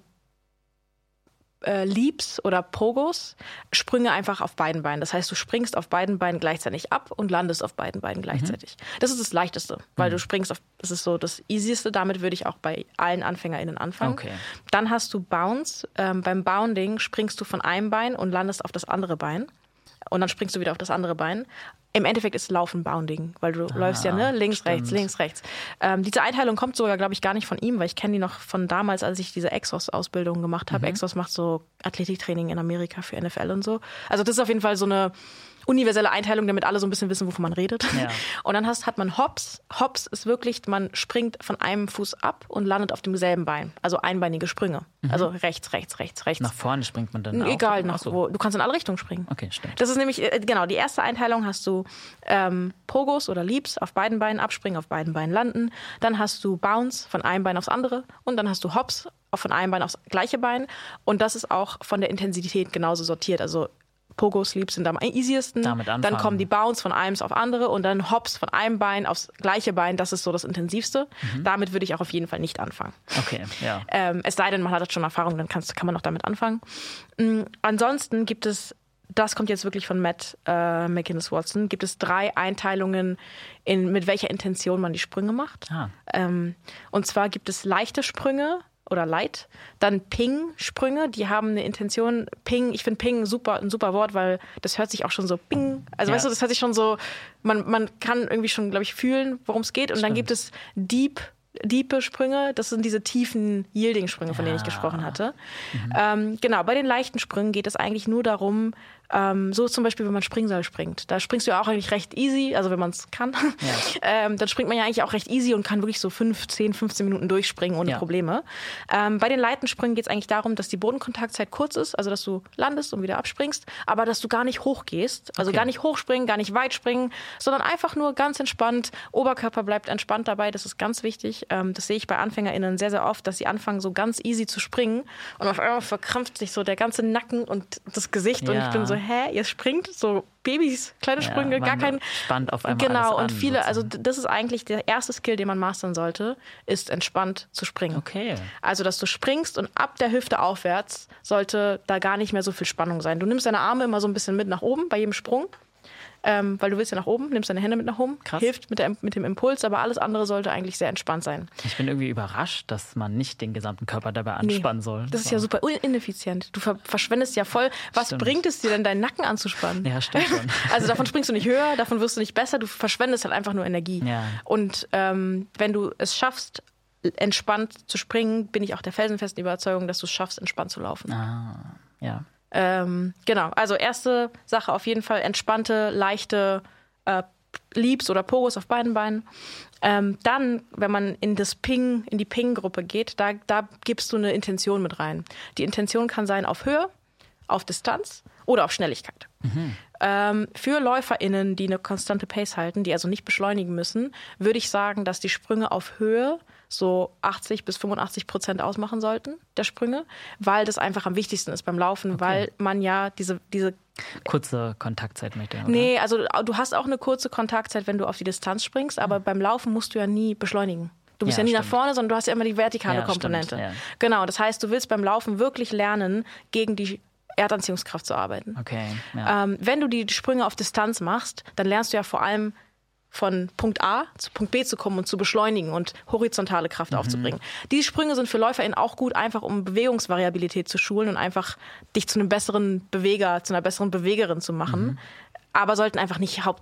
Leaps oder Pogos, Sprünge einfach auf beiden Beinen. Das heißt, du springst auf beiden Beinen gleichzeitig ab und landest auf beiden Beinen gleichzeitig. Mhm. Das ist das Leichteste, weil mhm. du springst auf, das ist so das Easieste. Damit würde ich auch bei allen AnfängerInnen anfangen. Okay. Dann hast du Bounce. Ähm, beim Bounding springst du von einem Bein und landest auf das andere Bein. Und dann springst du wieder auf das andere Bein. Im Endeffekt ist Laufen Bounding, weil du ah, läufst ja ne links, stimmt. rechts, links, rechts. Ähm, diese Einteilung kommt sogar, glaube ich, gar nicht von ihm, weil ich kenne die noch von damals, als ich diese Exos-Ausbildung gemacht habe. Mhm. Exos macht so Athletiktraining in Amerika für N F L und so. Also das ist auf jeden Fall so eine universelle Einteilung, damit alle so ein bisschen wissen, wovon man redet. Ja. Und dann hast, hat man Hops. Hops ist wirklich, man springt von einem Fuß ab und landet auf dem selben Bein. Also einbeinige Sprünge. Mhm. Also rechts, rechts, rechts, rechts. Nach vorne springt man dann auch? Egal, nach wo. Du kannst in alle Richtungen springen. Okay, stimmt. Das ist nämlich, genau, die erste Einteilung hast du ähm, Pogos oder Leaps, auf beiden Beinen abspringen, auf beiden Beinen landen. Dann hast du Bounce, von einem Bein aufs andere. Und dann hast du Hops, von einem Bein aufs gleiche Bein. Und das ist auch von der Intensität genauso sortiert. Also Pogo Sleeps sind am easiesten. Damit anfangen. Dann kommen die Bounce von einem auf andere und dann Hops von einem Bein aufs gleiche Bein. Das ist so das Intensivste. Mhm. Damit würde ich auch auf jeden Fall nicht anfangen. Okay, ja. Ähm, es sei denn, man hat schon Erfahrung, dann kannst, kann man noch damit anfangen. Mhm. Ansonsten gibt es, das kommt jetzt wirklich von Matt äh, McGinnis-Watson, gibt es drei Einteilungen, in, mit welcher Intention man die Sprünge macht. Ah. Ähm, und zwar gibt es leichte Sprünge, oder Light. Dann Ping-Sprünge, die haben eine Intention. Ping, ich finde Ping super, ein super Wort, weil das hört sich auch schon so Ping. Also ja. weißt du, das hört sich schon so, man, man kann irgendwie schon, glaube ich, fühlen, worum es geht. Und Stimmt. dann gibt es Deep, diepe Sprünge, das sind diese tiefen Yielding-Sprünge, von ja. denen ich gesprochen hatte. Mhm. Ähm, genau, bei den leichten Sprüngen geht es eigentlich nur darum, ähm, so zum Beispiel, wenn man Springseil springt. Da springst du ja auch eigentlich recht easy, also wenn man es kann. Ja. ähm, dann springt man ja eigentlich auch recht easy und kann wirklich so fünf, zehn, fünfzehn Minuten durchspringen ohne ja. Probleme. Ähm, bei den leichten Sprüngen geht es eigentlich darum, dass die Bodenkontaktzeit kurz ist, also dass du landest und wieder abspringst, aber dass du gar nicht hoch gehst. Also okay. gar nicht hochspringen, gar nicht weit springen, sondern einfach nur ganz entspannt. Oberkörper bleibt entspannt dabei, das ist ganz wichtig. Ähm, das sehe ich bei AnfängerInnen sehr, sehr oft, dass sie anfangen, so ganz easy zu springen und auf einmal verkrampft sich so der ganze Nacken und das Gesicht ja. und ich bin so, hä, ihr springt so Babys, kleine Sprünge, ja, gar kein... Spannt auf einmal Genau, alles und viele, an, also das ist eigentlich der erste Skill, den man mastern sollte, ist entspannt zu springen. Okay. Also, dass du springst und ab der Hüfte aufwärts sollte da gar nicht mehr so viel Spannung sein. Du nimmst deine Arme immer so ein bisschen mit nach oben bei jedem Sprung. Ähm, weil du willst ja nach oben, nimmst deine Hände mit nach oben, Krass. hilft mit, der, mit dem Impuls, aber alles andere sollte eigentlich sehr entspannt sein. Ich bin irgendwie überrascht, dass man nicht den gesamten Körper dabei anspannen nee, soll. Das ist ja super ineffizient. Du ver- verschwendest ja voll. Was stimmt. bringt es dir denn, deinen Nacken anzuspannen? Ja, stimmt schon. Also davon springst du nicht höher, davon wirst du nicht besser, du verschwendest halt einfach nur Energie. Ja. Und ähm, wenn du es schaffst, entspannt zu springen, bin ich auch der felsenfesten Überzeugung, dass du es schaffst, entspannt zu laufen. Ah, ja. Ähm, genau, also erste Sache auf jeden Fall entspannte, leichte äh, Leaps oder Pogos auf beiden Beinen. Ähm, dann, wenn man in das Ping, in die Ping-Gruppe geht, da, da gibst du eine Intention mit rein. Die Intention kann sein auf Höhe, auf Distanz oder auf Schnelligkeit. Mhm. Ähm, für LäuferInnen, die eine konstante Pace halten, die also nicht beschleunigen müssen, würde ich sagen, dass die Sprünge auf Höhe so achtzig bis fünfundachtzig Prozent ausmachen sollten, der Sprünge, weil das einfach am wichtigsten ist beim Laufen, okay. weil man ja diese, diese kurze Kontaktzeit möchte, oder? Nee, also du hast auch eine kurze Kontaktzeit, wenn du auf die Distanz springst, aber mhm. beim Laufen musst du ja nie beschleunigen. Du bist ja, ja nie stimmt. nach vorne, sondern du hast ja immer die vertikale ja, Komponente. Stimmt, ja. Genau, das heißt, du willst beim Laufen wirklich lernen, gegen die Erdanziehungskraft zu arbeiten. Okay. Ja. Ähm, wenn du die Sprünge auf Distanz machst, dann lernst du ja vor allem von Punkt A zu Punkt B zu kommen und zu beschleunigen und horizontale Kraft mhm. aufzubringen. Diese Sprünge sind für LäuferInnen auch gut, einfach um Bewegungsvariabilität zu schulen und einfach dich zu einem besseren Beweger, zu einer besseren Bewegerin zu machen. Mhm. Aber sollten einfach nicht Haupt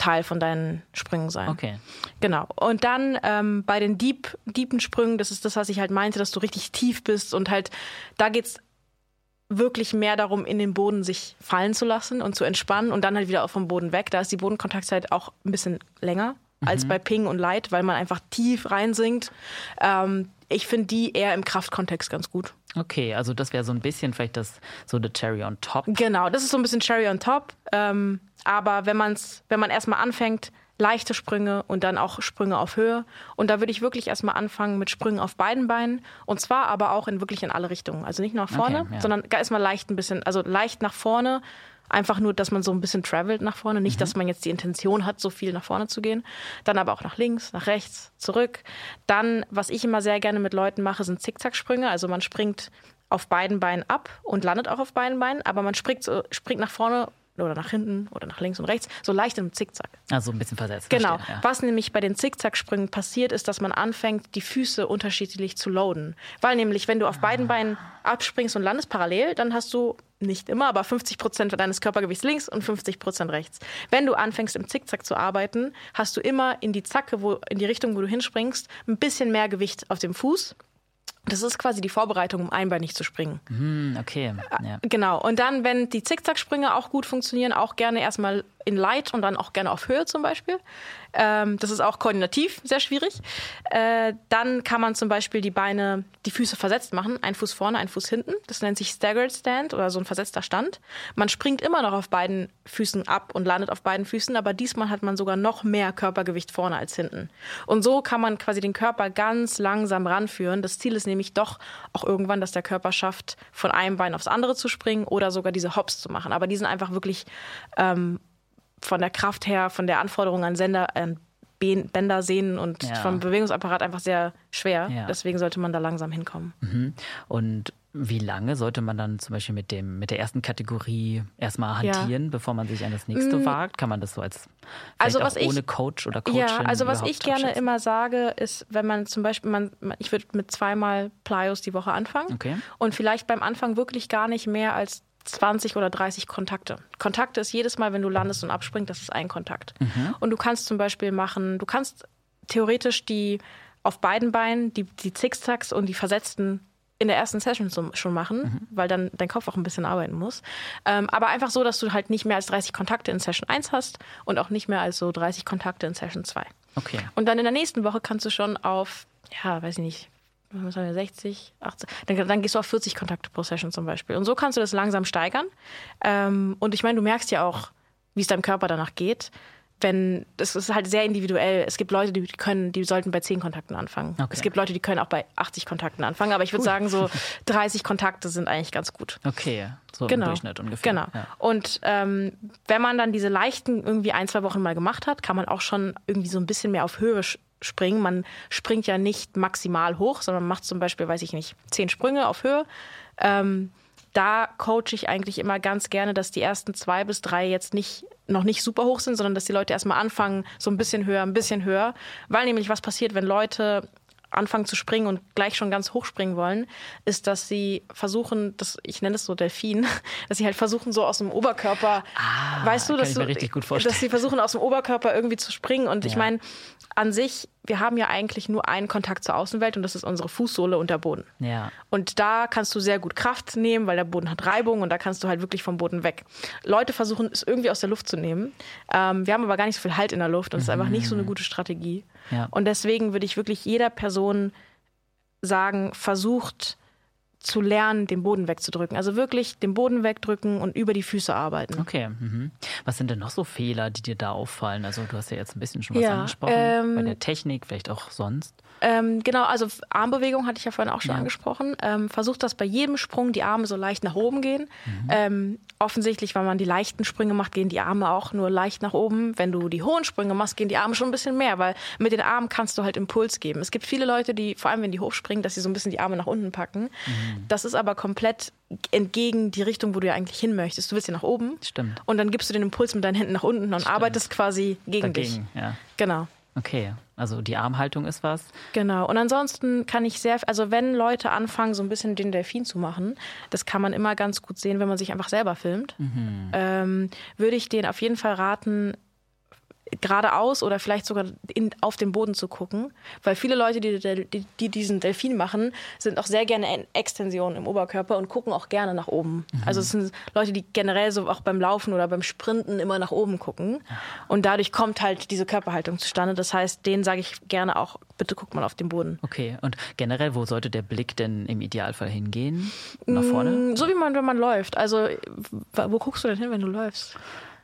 Teil von deinen Sprüngen sein. Okay. Genau. Und dann ähm, bei den Deep, deepen Sprüngen, das ist das, was ich halt meinte, dass du richtig tief bist und halt, da geht's wirklich mehr darum, in den Boden sich fallen zu lassen und zu entspannen und dann halt wieder auch vom Boden weg. Da ist die Bodenkontaktzeit auch ein bisschen länger mhm. als bei Ping und Light, weil man einfach tief reinsinkt. Ähm, ich finde die eher im Kraftkontext ganz gut. Okay, also das wäre so ein bisschen vielleicht das so the cherry on top. Genau, das ist so ein bisschen cherry on top. Ähm, aber wenn man's, wenn man erstmal anfängt, leichte Sprünge und dann auch Sprünge auf Höhe. Und da würde ich wirklich erstmal anfangen mit Sprüngen auf beiden Beinen. Und zwar aber auch in wirklich in alle Richtungen. Also nicht nach vorne, okay, ja. sondern erstmal leicht ein bisschen, also leicht nach vorne. Einfach nur, dass man so ein bisschen travelt nach vorne. Nicht, mhm. dass man jetzt die Intention hat, so viel nach vorne zu gehen. Dann aber auch nach links, nach rechts, zurück. Dann, was ich immer sehr gerne mit Leuten mache, sind Zickzacksprünge. Also man springt auf beiden Beinen ab und landet auch auf beiden Beinen. Aber man springt, so, springt nach vorne oder nach hinten oder nach links und rechts, so leicht im Zickzack. Also ein bisschen versetzt. Genau. Verstehe, ja. Was nämlich bei den Zickzacksprüngen passiert, ist, dass man anfängt, die Füße unterschiedlich zu loaden. Weil nämlich, wenn du auf beiden Beinen abspringst und landest parallel, dann hast du nicht immer, aber fünfzig Prozent deines Körpergewichts links und fünfzig Prozent rechts. Wenn du anfängst, im Zickzack zu arbeiten, hast du immer in die Zacke, wo, in die Richtung, wo du hinspringst, ein bisschen mehr Gewicht auf dem Fuß. Das ist quasi die Vorbereitung, um einbeinig zu springen. Mm, okay. Ja. Genau. Und dann, wenn die Zickzacksprünge auch gut funktionieren, auch gerne erstmal in Light und dann auch gerne auf Höhe zum Beispiel. Ähm, das ist auch koordinativ sehr schwierig. Äh, dann kann man zum Beispiel die Beine, die Füße versetzt machen. Ein Fuß vorne, ein Fuß hinten. Das nennt sich Staggered Stand oder so ein versetzter Stand. Man springt immer noch auf beiden Füßen ab und landet auf beiden Füßen, aber diesmal hat man sogar noch mehr Körpergewicht vorne als hinten. Und so kann man quasi den Körper ganz langsam ranführen. Das Ziel ist nämlich doch auch irgendwann, dass der Körper schafft, von einem Bein aufs andere zu springen oder sogar diese Hops zu machen. Aber die sind einfach wirklich ähm, von der Kraft her, von der Anforderung an Sender, an Bänder, Sehnen und ja. vom Bewegungsapparat einfach sehr schwer. Ja. Deswegen sollte man da langsam hinkommen. Mhm. Und wie lange sollte man dann zum Beispiel mit, dem, mit der ersten Kategorie erstmal hantieren, ja. bevor man sich an das nächste mm. wagt? Kann man das so als also auch was ohne ich, Coach oder Coachin? Ja, also was ich gerne schätzen? immer sage, ist, wenn man zum Beispiel, man, ich würde mit zweimal Plyos die Woche anfangen okay. und vielleicht beim Anfang wirklich gar nicht mehr als zwanzig oder dreißig Kontakte. Kontakte ist jedes Mal, wenn du landest und abspringst, das ist ein Kontakt. Mhm. Und du kannst zum Beispiel machen, du kannst theoretisch die auf beiden Beinen, die, die Zickzacks und die versetzten in der ersten Session schon machen, mhm. weil dann dein Kopf auch ein bisschen arbeiten muss. Ähm, aber einfach so, dass du halt nicht mehr als dreißig Kontakte in Session eins hast und auch nicht mehr als so dreißig Kontakte in Session zwei. Okay. Und dann in der nächsten Woche kannst du schon auf, ja, weiß ich nicht, was haben wir, sechzig, achtzig, dann, dann gehst du auf vierzig Kontakte pro Session zum Beispiel. Und so kannst du das langsam steigern. Ähm, und ich meine, du merkst ja auch, wie es deinem Körper danach geht. Wenn, das ist halt sehr individuell. Es gibt Leute, die können, die sollten bei zehn Kontakten anfangen. Okay. Es gibt Leute, die können auch bei achtzig Kontakten anfangen. Aber ich würde sagen, so dreißig Kontakte sind eigentlich ganz gut. Okay, so genau. im Durchschnitt ungefähr. Genau. Ja. Und ähm, wenn man dann diese leichten irgendwie ein, zwei Wochen mal gemacht hat, kann man auch schon irgendwie so ein bisschen mehr auf Höhe springen. Man springt ja nicht maximal hoch, sondern macht zum Beispiel, weiß ich nicht, zehn Sprünge auf Höhe. Ähm, da coache ich eigentlich immer ganz gerne, dass die ersten zwei bis drei jetzt nicht noch nicht super hoch sind, sondern dass die Leute erstmal anfangen, so ein bisschen höher, ein bisschen höher. Weil nämlich was passiert, wenn Leute anfangen zu springen und gleich schon ganz hoch springen wollen, ist, dass sie versuchen, das, ich nenne es so Delfin, dass sie halt versuchen, so aus dem Oberkörper, ah, weißt du, kann dass, ich du mir richtig gut vorstellen. dass sie versuchen, aus dem Oberkörper irgendwie zu springen. Und ja. ich meine, an sich, wir haben ja eigentlich nur einen Kontakt zur Außenwelt und das ist unsere Fußsohle und der Boden. Ja. Und da kannst du sehr gut Kraft nehmen, weil der Boden hat Reibung und da kannst du halt wirklich vom Boden weg. Leute versuchen, es irgendwie aus der Luft zu nehmen. Ähm, wir haben aber gar nicht so viel Halt in der Luft und es mhm. ist einfach nicht so eine gute Strategie. Ja. Und deswegen würde ich wirklich jeder Person sagen, versucht zu lernen, den Boden wegzudrücken. Also wirklich den Boden wegdrücken und über die Füße arbeiten. Okay. Mhm. Was sind denn noch so Fehler, die dir da auffallen? Also du hast ja jetzt ein bisschen schon was ja, angesprochen. Ähm, bei der Technik, vielleicht auch sonst. Ähm, genau, also Armbewegung hatte ich ja vorhin auch schon ja. angesprochen. Ähm, versucht, dass bei jedem Sprung die Arme so leicht nach oben gehen. Mhm. Ähm, offensichtlich, wenn man die leichten Sprünge macht, gehen die Arme auch nur leicht nach oben. Wenn du die hohen Sprünge machst, gehen die Arme schon ein bisschen mehr, weil mit den Armen kannst du halt Impuls geben. Es gibt viele Leute, die, vor allem wenn die hochspringen, dass sie so ein bisschen die Arme nach unten packen. Mhm. Das ist aber komplett entgegen die Richtung, wo du ja eigentlich hin möchtest. Du willst ja nach oben. Stimmt. Und dann gibst du den Impuls mit deinen Händen nach unten und Stimmt. arbeitest quasi gegen Dagegen, dich. Ja. Genau. Okay, also die Armhaltung ist was. Genau. Und ansonsten kann ich sehr, also wenn Leute anfangen, so ein bisschen den Delfin zu machen, das kann man immer ganz gut sehen, wenn man sich einfach selber filmt, mhm. ähm, würde ich denen auf jeden Fall raten, geradeaus oder vielleicht sogar in, auf den Boden zu gucken. Weil viele Leute, die, die, die diesen Delfin machen, sind auch sehr gerne in Extension im Oberkörper und gucken auch gerne nach oben. Mhm. Also es sind Leute, die generell so auch beim Laufen oder beim Sprinten immer nach oben gucken. Und dadurch kommt halt diese Körperhaltung zustande. Das heißt, denen sage ich gerne auch, bitte guck mal auf den Boden. Okay, und generell, wo sollte der Blick denn im Idealfall hingehen? Nach vorne? So wie man, wenn man läuft. Also wo guckst du denn hin, wenn du läufst?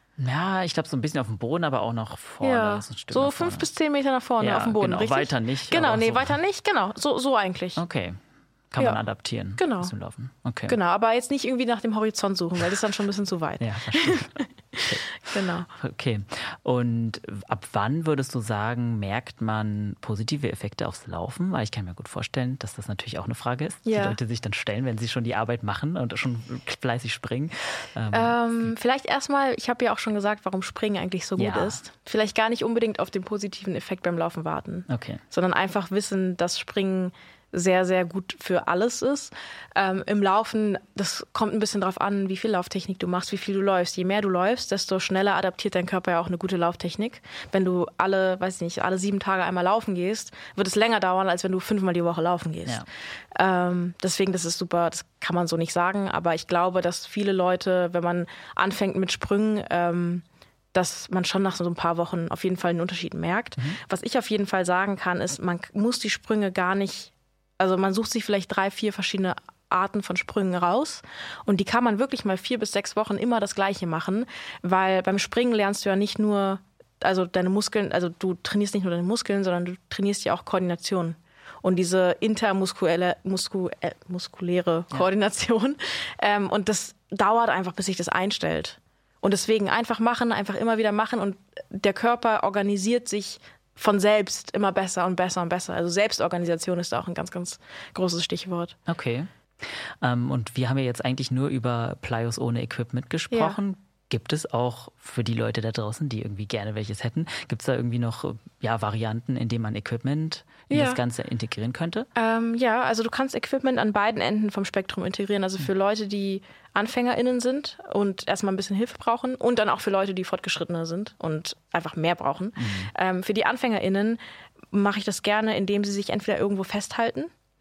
Ja, ich glaube so ein bisschen auf dem Boden, aber auch nach vorne. Ja, so ein Stück so nach fünf bis zehn Meter nach vorne ja, auf dem Boden, genau, richtig? Weiter nicht. Genau, nee, so. weiter nicht, genau, so, so eigentlich. Okay, kann ja. man adaptieren. Genau. Zum Laufen. Okay. Genau, aber jetzt nicht irgendwie nach dem Horizont suchen, weil das ist dann schon ein bisschen zu weit. Ja, verstehe. Okay. Genau. Okay. Und ab wann würdest du sagen, merkt man positive Effekte aufs Laufen? Weil ich kann mir gut vorstellen, dass das natürlich auch eine Frage ist, ja. die Leute sich dann stellen, wenn sie schon die Arbeit machen und schon fleißig springen. Ähm, ähm, vielleicht erstmal, ich habe ja auch schon gesagt, warum Springen eigentlich so gut ja. ist. Vielleicht gar nicht unbedingt auf den positiven Effekt beim Laufen warten, okay. sondern einfach wissen, dass Springen sehr, sehr gut für alles ist. Ähm, im Laufen, das kommt ein bisschen drauf an, wie viel Lauftechnik du machst, wie viel du läufst. Je mehr du läufst, desto schneller adaptiert dein Körper ja auch eine gute Lauftechnik. Wenn du alle, weiß nicht, alle sieben Tage einmal laufen gehst, wird es länger dauern, als wenn du fünfmal die Woche laufen gehst. Ja. Ähm, deswegen, das ist super, das kann man so nicht sagen, aber ich glaube, dass viele Leute, wenn man anfängt mit Sprüngen, ähm, dass man schon nach so ein paar Wochen auf jeden Fall einen Unterschied merkt. Mhm. Was ich auf jeden Fall sagen kann, ist, man muss die Sprünge gar nicht. Also man sucht sich vielleicht drei, vier verschiedene Arten von Sprüngen raus und die kann man wirklich mal vier bis sechs Wochen immer das Gleiche machen, weil beim Springen lernst du ja nicht nur, also deine Muskeln, also du trainierst nicht nur deine Muskeln, sondern du trainierst ja auch Koordination. Und diese intermuskuläre musku, äh, muskuläre ja. Koordination ähm, und das dauert einfach, bis sich das einstellt. Und deswegen einfach machen, einfach immer wieder machen und der Körper organisiert sich von selbst immer besser und besser und besser. Also Selbstorganisation ist da auch ein ganz, ganz großes Stichwort. Okay. Ähm, und wir haben ja jetzt eigentlich nur über Plyos ohne Equipment gesprochen. Ja. Gibt es auch für die Leute da draußen, die irgendwie gerne welches hätten, gibt es da irgendwie noch ja, Varianten, in denen man Equipment in ja. das Ganze integrieren könnte? Ähm, ja, also du kannst Equipment an beiden Enden vom Spektrum integrieren. Also für Leute, die AnfängerInnen sind und erstmal ein bisschen Hilfe brauchen und dann auch für Leute, die fortgeschrittener sind und einfach mehr brauchen. Mhm. Ähm, für die AnfängerInnen mache ich das gerne, indem sie sich entweder irgendwo festhalten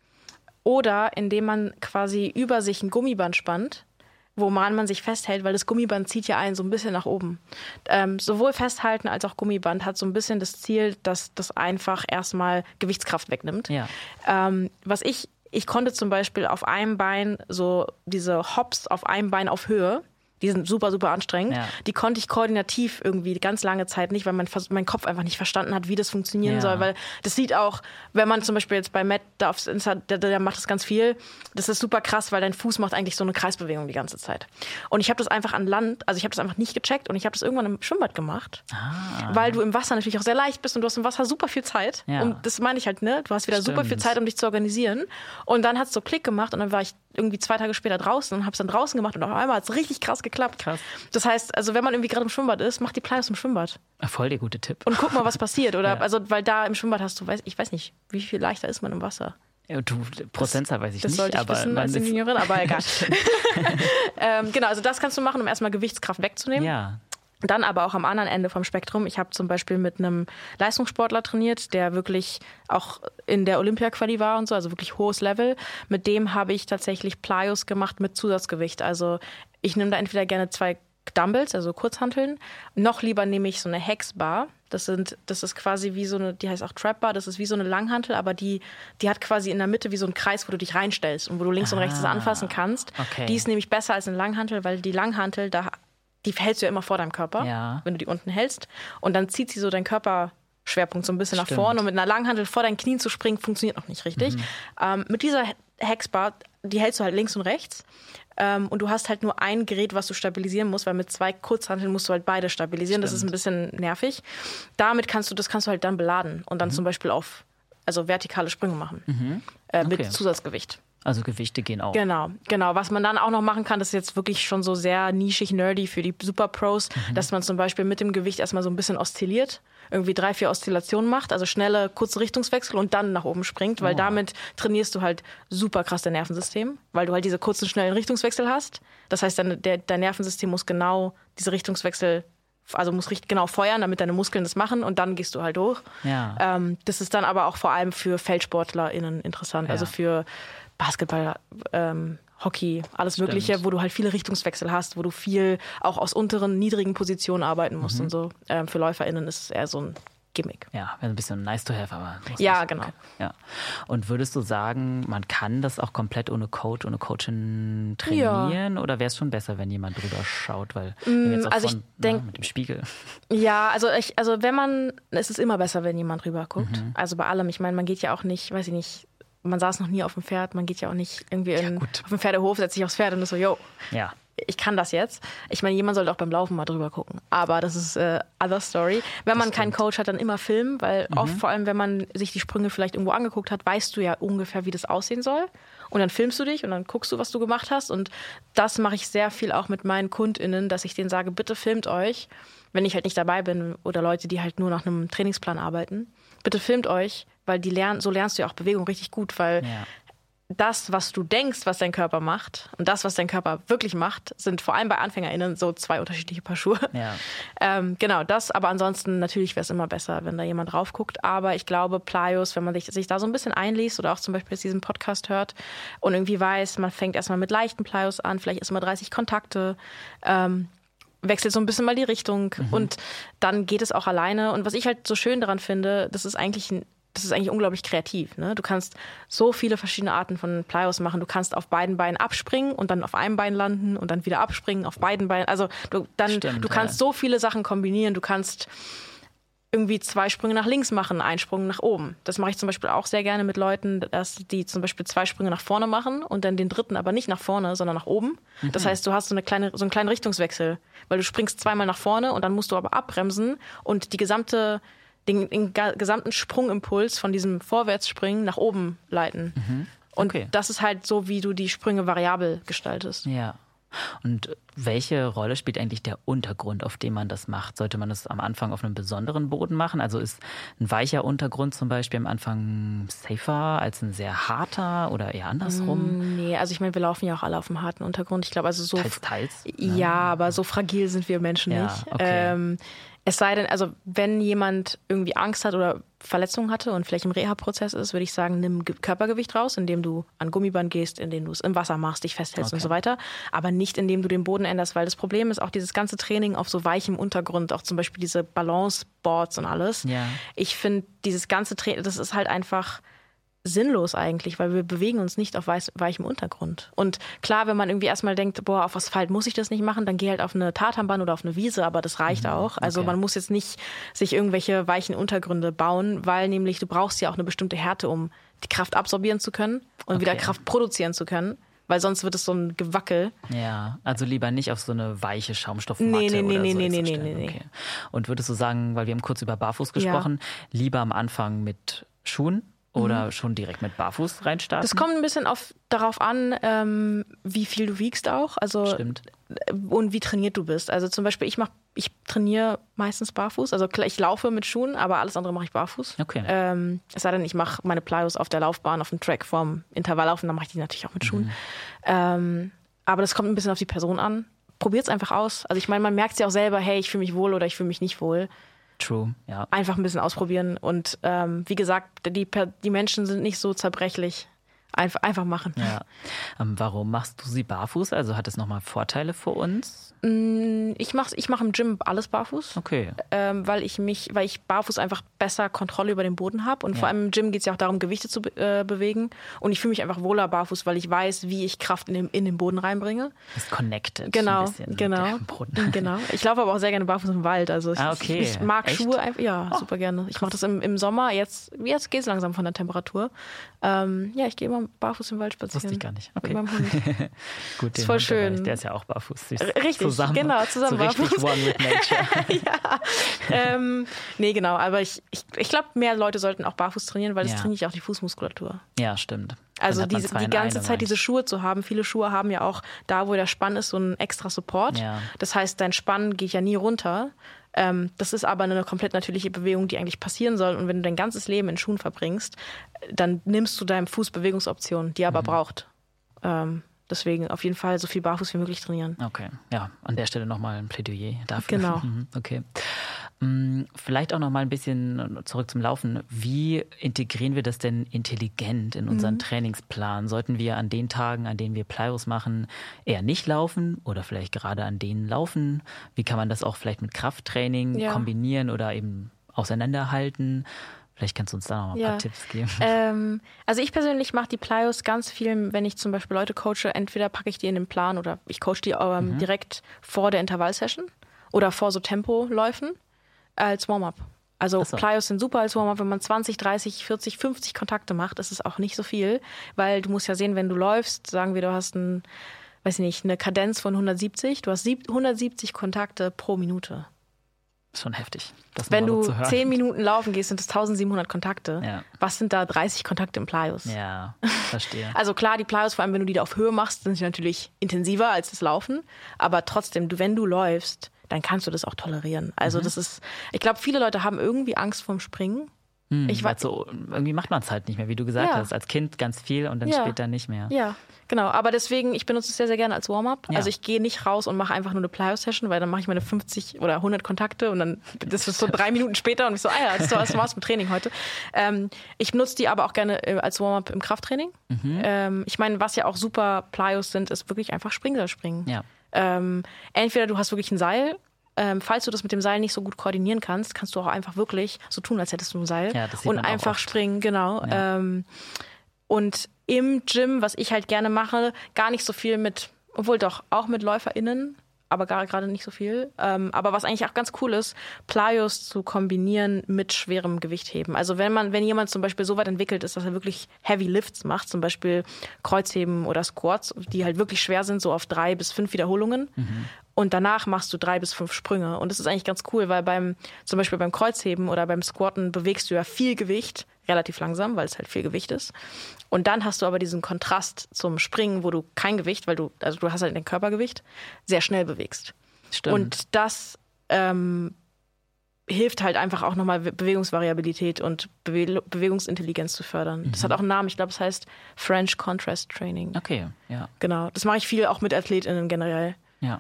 oder indem man quasi über sich ein Gummiband spannt, woran man sich festhält, weil das Gummiband zieht ja einen so ein bisschen nach oben. Ähm, sowohl Festhalten als auch Gummiband hat so ein bisschen das Ziel, dass das einfach erstmal Gewichtskraft wegnimmt. Ja. Ähm, was ich, ich konnte zum Beispiel auf einem Bein so diese Hops auf einem Bein auf Höhe, die sind super, super anstrengend. Ja. Die konnte ich koordinativ irgendwie ganz lange Zeit nicht, weil mein, mein Kopf einfach nicht verstanden hat, wie das funktionieren ja. soll. Weil das sieht auch, wenn man zum Beispiel jetzt bei Matt, da aufs Insta, der, der macht das ganz viel, das ist super krass, weil dein Fuß macht eigentlich so eine Kreisbewegung die ganze Zeit. Und ich habe das einfach an Land, also ich habe das einfach nicht gecheckt und ich habe das irgendwann im Schwimmbad gemacht. Ah. Weil du im Wasser natürlich auch sehr leicht bist und du hast im Wasser super viel Zeit. Ja. Und das meine ich halt, ne? Du hast wieder Stimmt. super viel Zeit, um dich zu organisieren. Und dann hat es so Klick gemacht und dann war ich irgendwie zwei Tage später draußen und habe es dann draußen gemacht und auf einmal hat es richtig krass geklappt. Krass. Das heißt, also wenn man irgendwie gerade im Schwimmbad ist, mach die Plyos im Schwimmbad. Voll der gute Tipp. Und guck mal, was passiert. Oder ja. also, weil da im Schwimmbad hast du, weiß, ich weiß nicht, wie viel leichter ist man im Wasser. Ja, du, Prozentzahl weiß ich das nicht. Das sollte ich aber wissen als Ingenieurin, aber egal. ähm, genau, also das kannst du machen, um erstmal Gewichtskraft wegzunehmen. Ja. Dann aber auch am anderen Ende vom Spektrum. Ich habe zum Beispiel mit einem Leistungssportler trainiert, der wirklich auch in der Olympia-Quali war und so, also wirklich hohes Level. Mit dem habe ich tatsächlich Plyos gemacht mit Zusatzgewicht. Also ich nehme da entweder gerne zwei Dumbbells, also Kurzhanteln. Noch lieber nehme ich so eine Hex-Bar. Das sind, das ist quasi wie so eine, die heißt auch Trap-Bar, das ist wie so eine Langhantel, aber die, die hat quasi in der Mitte wie so einen Kreis, wo du dich reinstellst und wo du links ah, und rechts das anfassen kannst. Okay. Die ist nämlich besser als eine Langhantel, weil die Langhantel, da die hältst du ja immer vor deinem Körper, ja. wenn du die unten hältst. Und dann zieht sie so deinen Körperschwerpunkt so ein bisschen Stimmt. nach vorne. Und mit einer Langhantel vor deinen Knien zu springen, funktioniert noch nicht richtig. Mhm. Ähm, mit dieser Hexbar, die hältst du halt links und rechts. Ähm, und du hast halt nur ein Gerät, was du stabilisieren musst, weil mit zwei Kurzhanteln musst du halt beide stabilisieren. Stimmt. Das ist ein bisschen nervig. Damit kannst du, das kannst du halt dann beladen und dann mhm. zum Beispiel auf also vertikale Sprünge machen. Mhm. Äh, mit okay. Zusatzgewicht. Also Gewichte gehen auch. Genau, genau. Was man dann auch noch machen kann, das ist jetzt wirklich schon so sehr nischig, nerdy für die Superpros, mhm. dass man zum Beispiel mit dem Gewicht erstmal so ein bisschen oszilliert, irgendwie drei, vier Oszillationen macht, also schnelle, kurze Richtungswechsel und dann nach oben springt, weil oh. damit trainierst du halt super krass dein Nervensystem, weil du halt diese kurzen, schnellen Richtungswechsel hast. Das heißt, dein, der, dein Nervensystem muss genau diese Richtungswechsel also musst richtig genau feuern, damit deine Muskeln das machen und dann gehst du halt hoch. Ja. Ähm, das ist dann aber auch vor allem für FeldsportlerInnen interessant, Ja. also für Basketball, ähm, Hockey, alles Stimmt. Mögliche, wo du halt viele Richtungswechsel hast, wo du viel auch aus unteren, niedrigen Positionen arbeiten musst mhm. und so. Ähm, für LäuferInnen ist es eher so ein Gimmick. Ja, ein bisschen nice to have, aber... Ja, nicht. genau. Okay. Ja. Und würdest du sagen, man kann das auch komplett ohne Coach, ohne Coachin trainieren? Ja. Oder wäre es schon besser, wenn jemand drüber schaut? Weil mm, jetzt auch also von, ich denke... Mit dem Spiegel. Ja, also, ich, also wenn man... Es ist immer besser, wenn jemand rüber guckt. Mhm. Also bei allem. Ich meine, man geht ja auch nicht, weiß ich nicht... Man saß noch nie auf dem Pferd, man geht ja auch nicht irgendwie in, ja, auf dem Pferdehof, setzt sich aufs Pferd und ist so, yo, ja. ich kann das jetzt. Ich meine, jemand sollte auch beim Laufen mal drüber gucken. Aber das ist äh, other story. Wenn man keinen Coach hat, dann immer filmen, weil mhm. oft, vor allem, wenn man sich die Sprünge vielleicht irgendwo angeguckt hat, weißt du ja ungefähr, wie das aussehen soll. Und dann filmst du dich und dann guckst du, was du gemacht hast. Und das mache ich sehr viel auch mit meinen KundInnen, dass ich denen sage, bitte filmt euch, wenn ich halt nicht dabei bin oder Leute, die halt nur nach einem Trainingsplan arbeiten. Bitte filmt euch, weil die lernen, so lernst du ja auch Bewegung richtig gut, weil ja. das, was du denkst, was dein Körper macht und das, was dein Körper wirklich macht, sind vor allem bei AnfängerInnen so zwei unterschiedliche Paar Schuhe. Ja. Ähm, genau, das, aber ansonsten natürlich wäre es immer besser, wenn da jemand drauf guckt, aber ich glaube, Plyos, wenn man sich, sich da so ein bisschen einliest oder auch zum Beispiel jetzt diesen Podcast hört und irgendwie weiß, man fängt erstmal mit leichten Plyos an, vielleicht erstmal dreißig Kontakte, ähm, wechselt so ein bisschen mal die Richtung mhm. und dann geht es auch alleine und was ich halt so schön daran finde, das ist eigentlich ein Das ist eigentlich unglaublich kreativ. Ne? Du kannst so viele verschiedene Arten von Plyos machen. Du kannst auf beiden Beinen abspringen und dann auf einem Bein landen und dann wieder abspringen auf beiden Beinen. Also du, dann, Stimmt, du kannst ja. so viele Sachen kombinieren. Du kannst irgendwie zwei Sprünge nach links machen, einen Sprung nach oben. Das mache ich zum Beispiel auch sehr gerne mit Leuten, dass die zum Beispiel zwei Sprünge nach vorne machen und dann den dritten aber nicht nach vorne, sondern nach oben. Mhm. Das heißt, du hast so, eine kleine, so einen kleinen Richtungswechsel, weil du springst zweimal nach vorne und dann musst du aber abbremsen und die gesamte Den, den gesamten Sprungimpuls von diesem Vorwärtsspringen nach oben leiten. Mhm. Okay. Und das ist halt so, wie du die Sprünge variabel gestaltest. Ja. Und welche Rolle spielt eigentlich der Untergrund, auf dem man das macht? Sollte man das am Anfang auf einem besonderen Boden machen? Also ist ein weicher Untergrund zum Beispiel am Anfang safer als ein sehr harter oder eher andersrum? Nee, also ich meine, wir laufen ja auch alle auf dem harten Untergrund. Ich glaube, also so... Teils, teils? Ja, ja, aber so fragil sind wir Menschen ja, nicht. Okay. Ähm, Es sei denn, also wenn jemand irgendwie Angst hat oder Verletzungen hatte und vielleicht im Reha-Prozess ist, würde ich sagen, nimm Körpergewicht raus, indem du an Gummiband gehst, indem du es im Wasser machst, dich festhältst okay. und so weiter. Aber nicht, indem du den Boden änderst, weil das Problem ist auch dieses ganze Training auf so weichem Untergrund, auch zum Beispiel diese Balance-Boards und alles. Ja. Ich finde, dieses ganze Training, das ist halt einfach sinnlos eigentlich, weil wir bewegen uns nicht auf weich, weichem Untergrund. Und klar, wenn man irgendwie erstmal denkt, boah, auf Asphalt muss ich das nicht machen, dann geh halt auf eine Tatanbahn oder auf eine Wiese, aber das reicht mhm, auch. Also okay. man muss jetzt nicht sich irgendwelche weichen Untergründe bauen, weil nämlich du brauchst ja auch eine bestimmte Härte, um die Kraft absorbieren zu können und okay. wieder Kraft produzieren zu können. Weil sonst wird es so ein Gewackel. Ja, also lieber nicht auf so eine weiche Schaumstoffmatte nee, nee, nee, oder nee, so. Nee, nee, nee, nee, nee. Okay. Und würdest du sagen, weil wir haben kurz über Barfuß gesprochen, ja. lieber am Anfang mit Schuhen? Oder schon direkt mit Barfuß reinstarten? Das kommt ein bisschen auf, darauf an, ähm, wie viel du wiegst auch. Also, Stimmt. Und wie trainiert du bist. Also zum Beispiel, ich mach, ich trainiere meistens barfuß. Also ich laufe mit Schuhen, aber alles andere mache ich barfuß. Okay. Ähm, es sei denn, ich mache meine Plyos auf der Laufbahn, auf dem Track vorm Intervalllaufen, dann mache ich die natürlich auch mit Schuhen. Mhm. Ähm, aber das kommt ein bisschen auf die Person an. Probiert's einfach aus. Also ich meine, man merkt ja auch selber, hey, ich fühle mich wohl oder ich fühle mich nicht wohl. True, ja. Einfach ein bisschen ausprobieren und ähm, wie gesagt, die, die Menschen sind nicht so zerbrechlich. Einfach, einfach machen. Ja. Ähm, warum machst du sie barfuß? Also hat es nochmal Vorteile für uns? Ich mache ich mach im Gym alles barfuß. Okay. Ähm, weil ich mich, weil ich barfuß einfach besser Kontrolle über den Boden habe. Und ja. vor allem im Gym geht es ja auch darum, Gewichte zu äh, bewegen. Und ich fühle mich einfach wohler barfuß, weil ich weiß, wie ich Kraft in den, in den Boden reinbringe. Ist connected. Genau, ein bisschen genau. Mit dem Boden. genau. Ich laufe aber auch sehr gerne barfuß im Wald. Also ich, ah, okay. ich, ich mag Echt? Schuhe einfach. Ja, oh. super gerne. Ich mache das im, im Sommer. Jetzt, jetzt geht es langsam von der Temperatur. Ähm, ja, ich gehe immer barfuß im Wald spazieren. Wusste ich gar nicht. Okay. Mit meinem Hund. Gut, ist voll schön. Der ist ja auch barfuß. Süß. Richtig, zusammen. genau, zusammen so richtig barfuß. one with nature. ja. Ähm, nee, genau. Aber ich, ich, ich glaube, mehr Leute sollten auch barfuß trainieren, weil das ja. trainiert ja auch die Fußmuskulatur. Ja, stimmt. Also diese, die ganze Zeit diese Schuhe zu haben. Viele Schuhe haben ja auch da, wo der Spann ist, so einen extra Support. Ja. Das heißt, dein Spann geht ja nie runter. Ähm, das ist aber eine komplett natürliche Bewegung, die eigentlich passieren soll. Und wenn du dein ganzes Leben in Schuhen verbringst, dann nimmst du deinem Fuß Bewegungsoptionen, die er aber mhm. braucht. Ähm, Deswegen auf jeden Fall so viel barfuß wie möglich trainieren. Okay, ja, an der Stelle nochmal ein Plädoyer dafür. Genau. Okay. Vielleicht auch nochmal ein bisschen zurück zum Laufen. Wie integrieren wir das denn intelligent in unseren mhm. Trainingsplan? Sollten wir an den Tagen, an denen wir Plyos machen, eher nicht laufen oder vielleicht gerade an denen laufen? Wie kann man das auch vielleicht mit Krafttraining ja. kombinieren oder eben auseinanderhalten? Vielleicht kannst du uns da noch mal ein ja. paar Tipps geben. Ähm, also ich persönlich mache die Plyos ganz viel, wenn ich zum Beispiel Leute coache, entweder packe ich die in den Plan oder ich coache die ähm, mhm. direkt vor der Intervallsession oder vor so Tempoläufen als Warm-up. Also so. Plyos sind super als Warm-up, wenn man zwanzig, dreißig, vierzig, fünfzig Kontakte macht, ist es auch nicht so viel, weil du musst ja sehen, wenn du läufst, sagen wir, du hast ein, weiß nicht, eine Kadenz von hundertsiebzig, du hast hundertsiebzig Kontakte pro Minute. Schon heftig. Das Wenn du zehn Minuten laufen gehst, sind es eintausendsiebenhundert Kontakte. Ja. Was sind da dreißig Kontakte im Plyos? Ja, verstehe. Also klar, die Plyos, vor allem wenn du die auf Höhe machst, sind sie natürlich intensiver als das Laufen. Aber trotzdem, du, wenn du läufst, dann kannst du das auch tolerieren. Also mhm. das ist, ich glaube, viele Leute haben irgendwie Angst vorm Springen. Hm, ich weiß, so, irgendwie macht man es halt nicht mehr, wie du gesagt ja. hast. Als Kind ganz viel und dann ja. später nicht mehr. Ja, genau. Aber deswegen, ich benutze es sehr, sehr gerne als Warm-up. Ja. Also ich gehe nicht raus und mache einfach nur eine Plyo-Session, weil dann mache ich meine fünfzig oder hundert Kontakte und dann das ist so drei Minuten später und ich so, ah ja, das war was mit Training heute. Ähm, ich nutze die aber auch gerne als Warm-up im Krafttraining. Mhm. Ähm, ich meine, was ja auch super Plyos sind, ist wirklich einfach Springseilspringen. Ja. Ähm, entweder du hast wirklich ein Seil. Ähm, falls du das mit dem Seil nicht so gut koordinieren kannst, kannst du auch einfach wirklich so tun, als hättest du ein Seil ja, das sieht und man einfach oft. Springen, genau. Ja. Ähm, und im Gym, was ich halt gerne mache, gar nicht so viel mit, obwohl doch, auch mit LäuferInnen, aber gerade nicht so viel. Ähm, aber was eigentlich auch ganz cool ist, Plyos zu kombinieren mit schwerem Gewichtheben. Also wenn man, wenn jemand zum Beispiel so weit entwickelt ist, dass er wirklich Heavy Lifts macht, zum Beispiel Kreuzheben oder Squats, die halt wirklich schwer sind, so auf drei bis fünf Wiederholungen. Mhm. Und danach machst du drei bis fünf Sprünge. Und das ist eigentlich ganz cool, weil beim, zum Beispiel beim Kreuzheben oder beim Squatten bewegst du ja viel Gewicht, relativ langsam, weil es halt viel Gewicht ist. Und dann hast du aber diesen Kontrast zum Springen, wo du kein Gewicht, weil du, also du hast halt dein Körpergewicht, sehr schnell bewegst. Stimmt. Und das ähm, hilft halt einfach auch nochmal Bewegungsvariabilität und Bewe- Bewegungsintelligenz zu fördern. Mhm. Das hat auch einen Namen, ich glaube, es heißt French Contrast Training. Okay, ja. Genau, das mache ich viel auch mit AthletInnen generell. Ja.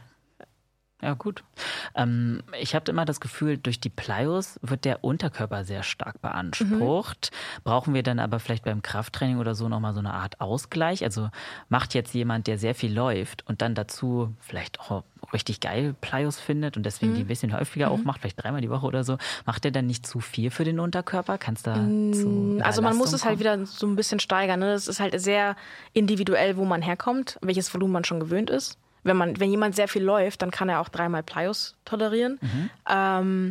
Ja, gut. Ähm, ich habe immer das Gefühl, durch die Plyos wird der Unterkörper sehr stark beansprucht. Mhm. Brauchen wir dann aber vielleicht beim Krafttraining oder so nochmal so eine Art Ausgleich? Also macht jetzt jemand, der sehr viel läuft und dann dazu vielleicht auch richtig geil Plyos findet und deswegen mhm. die ein bisschen häufiger mhm. auch macht, vielleicht dreimal die Woche oder so, macht der dann nicht zu viel für den Unterkörper? Kannst du da mhm. zu Also man muss kommen? Es halt wieder so ein bisschen steigern. Ne? Das ist halt sehr individuell, wo man herkommt, welches Volumen man schon gewöhnt ist. Wenn man, wenn jemand sehr viel läuft, dann kann er auch dreimal Plyos tolerieren. Mhm. Ähm,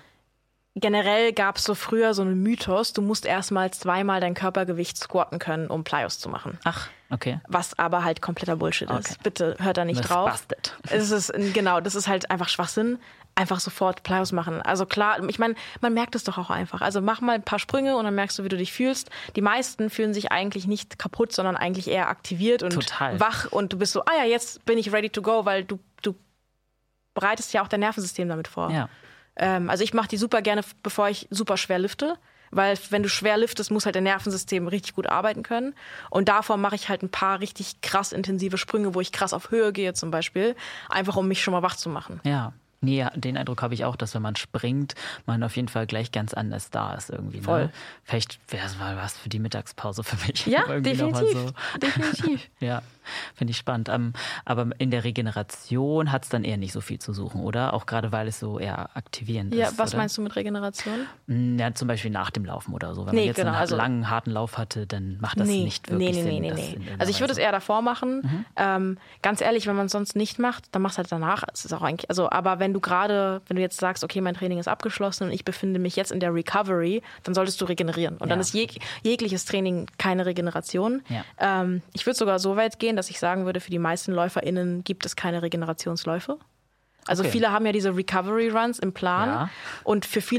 generell gab es so früher so einen Mythos, du musst erstmal zweimal dein Körpergewicht squatten können, um Plyos zu machen. Ach, okay. Was aber halt kompletter Bullshit okay. ist. Bitte hört da nicht das drauf. Busted. Es ist, genau, das ist halt einfach Schwachsinn. Einfach sofort Plyos machen. Also klar, ich meine, man merkt es doch auch einfach. Also mach mal ein paar Sprünge und dann merkst du, wie du dich fühlst. Die meisten fühlen sich eigentlich nicht kaputt, sondern eigentlich eher aktiviert und Total. wach. Und du bist so, ah ja, jetzt bin ich ready to go, weil du, du bereitest ja auch dein Nervensystem damit vor. Ja. Ähm, also ich mache die super gerne, bevor ich super schwer lifte. Weil wenn du schwer liftest, muss halt dein Nervensystem richtig gut arbeiten können. Und davor mache ich halt ein paar richtig krass intensive Sprünge, wo ich krass auf Höhe gehe zum Beispiel. Einfach, um mich schon mal wach zu machen. Ja. Nee, den Eindruck habe ich auch, dass wenn man springt, man auf jeden Fall gleich ganz anders da ist irgendwie. Voll. Ne? Vielleicht wäre es mal was für die Mittagspause für mich. Ja, definitiv. So. Definitiv. Ja, finde ich spannend. Aber in der Regeneration hat es dann eher nicht so viel zu suchen, oder? Auch gerade, weil es so eher aktivierend ja, ist. Ja, was oder? meinst du mit Regeneration? Ja, zum Beispiel nach dem Laufen oder so. Wenn nee, man jetzt genau, einen also, langen, harten Lauf hatte, dann macht das nee, nicht wirklich nee, nee, Sinn. Nee, nee, nee. Also ich würde es eher davor machen. Mhm. Ähm, ganz ehrlich, wenn man es sonst nicht macht, dann machst du halt danach. Es ist auch eigentlich, also, aber wenn du gerade, wenn du jetzt sagst, okay, mein Training ist abgeschlossen und ich befinde mich jetzt in der Recovery, dann solltest du regenerieren. Und ja. dann ist jeg- jegliches Training keine Regeneration. Ja. Ähm, ich würde sogar so weit gehen, dass ich sagen würde, für die meisten LäuferInnen gibt es keine Regenerationsläufe. Also okay. viele haben ja diese Recovery Runs im Plan ja. und für viele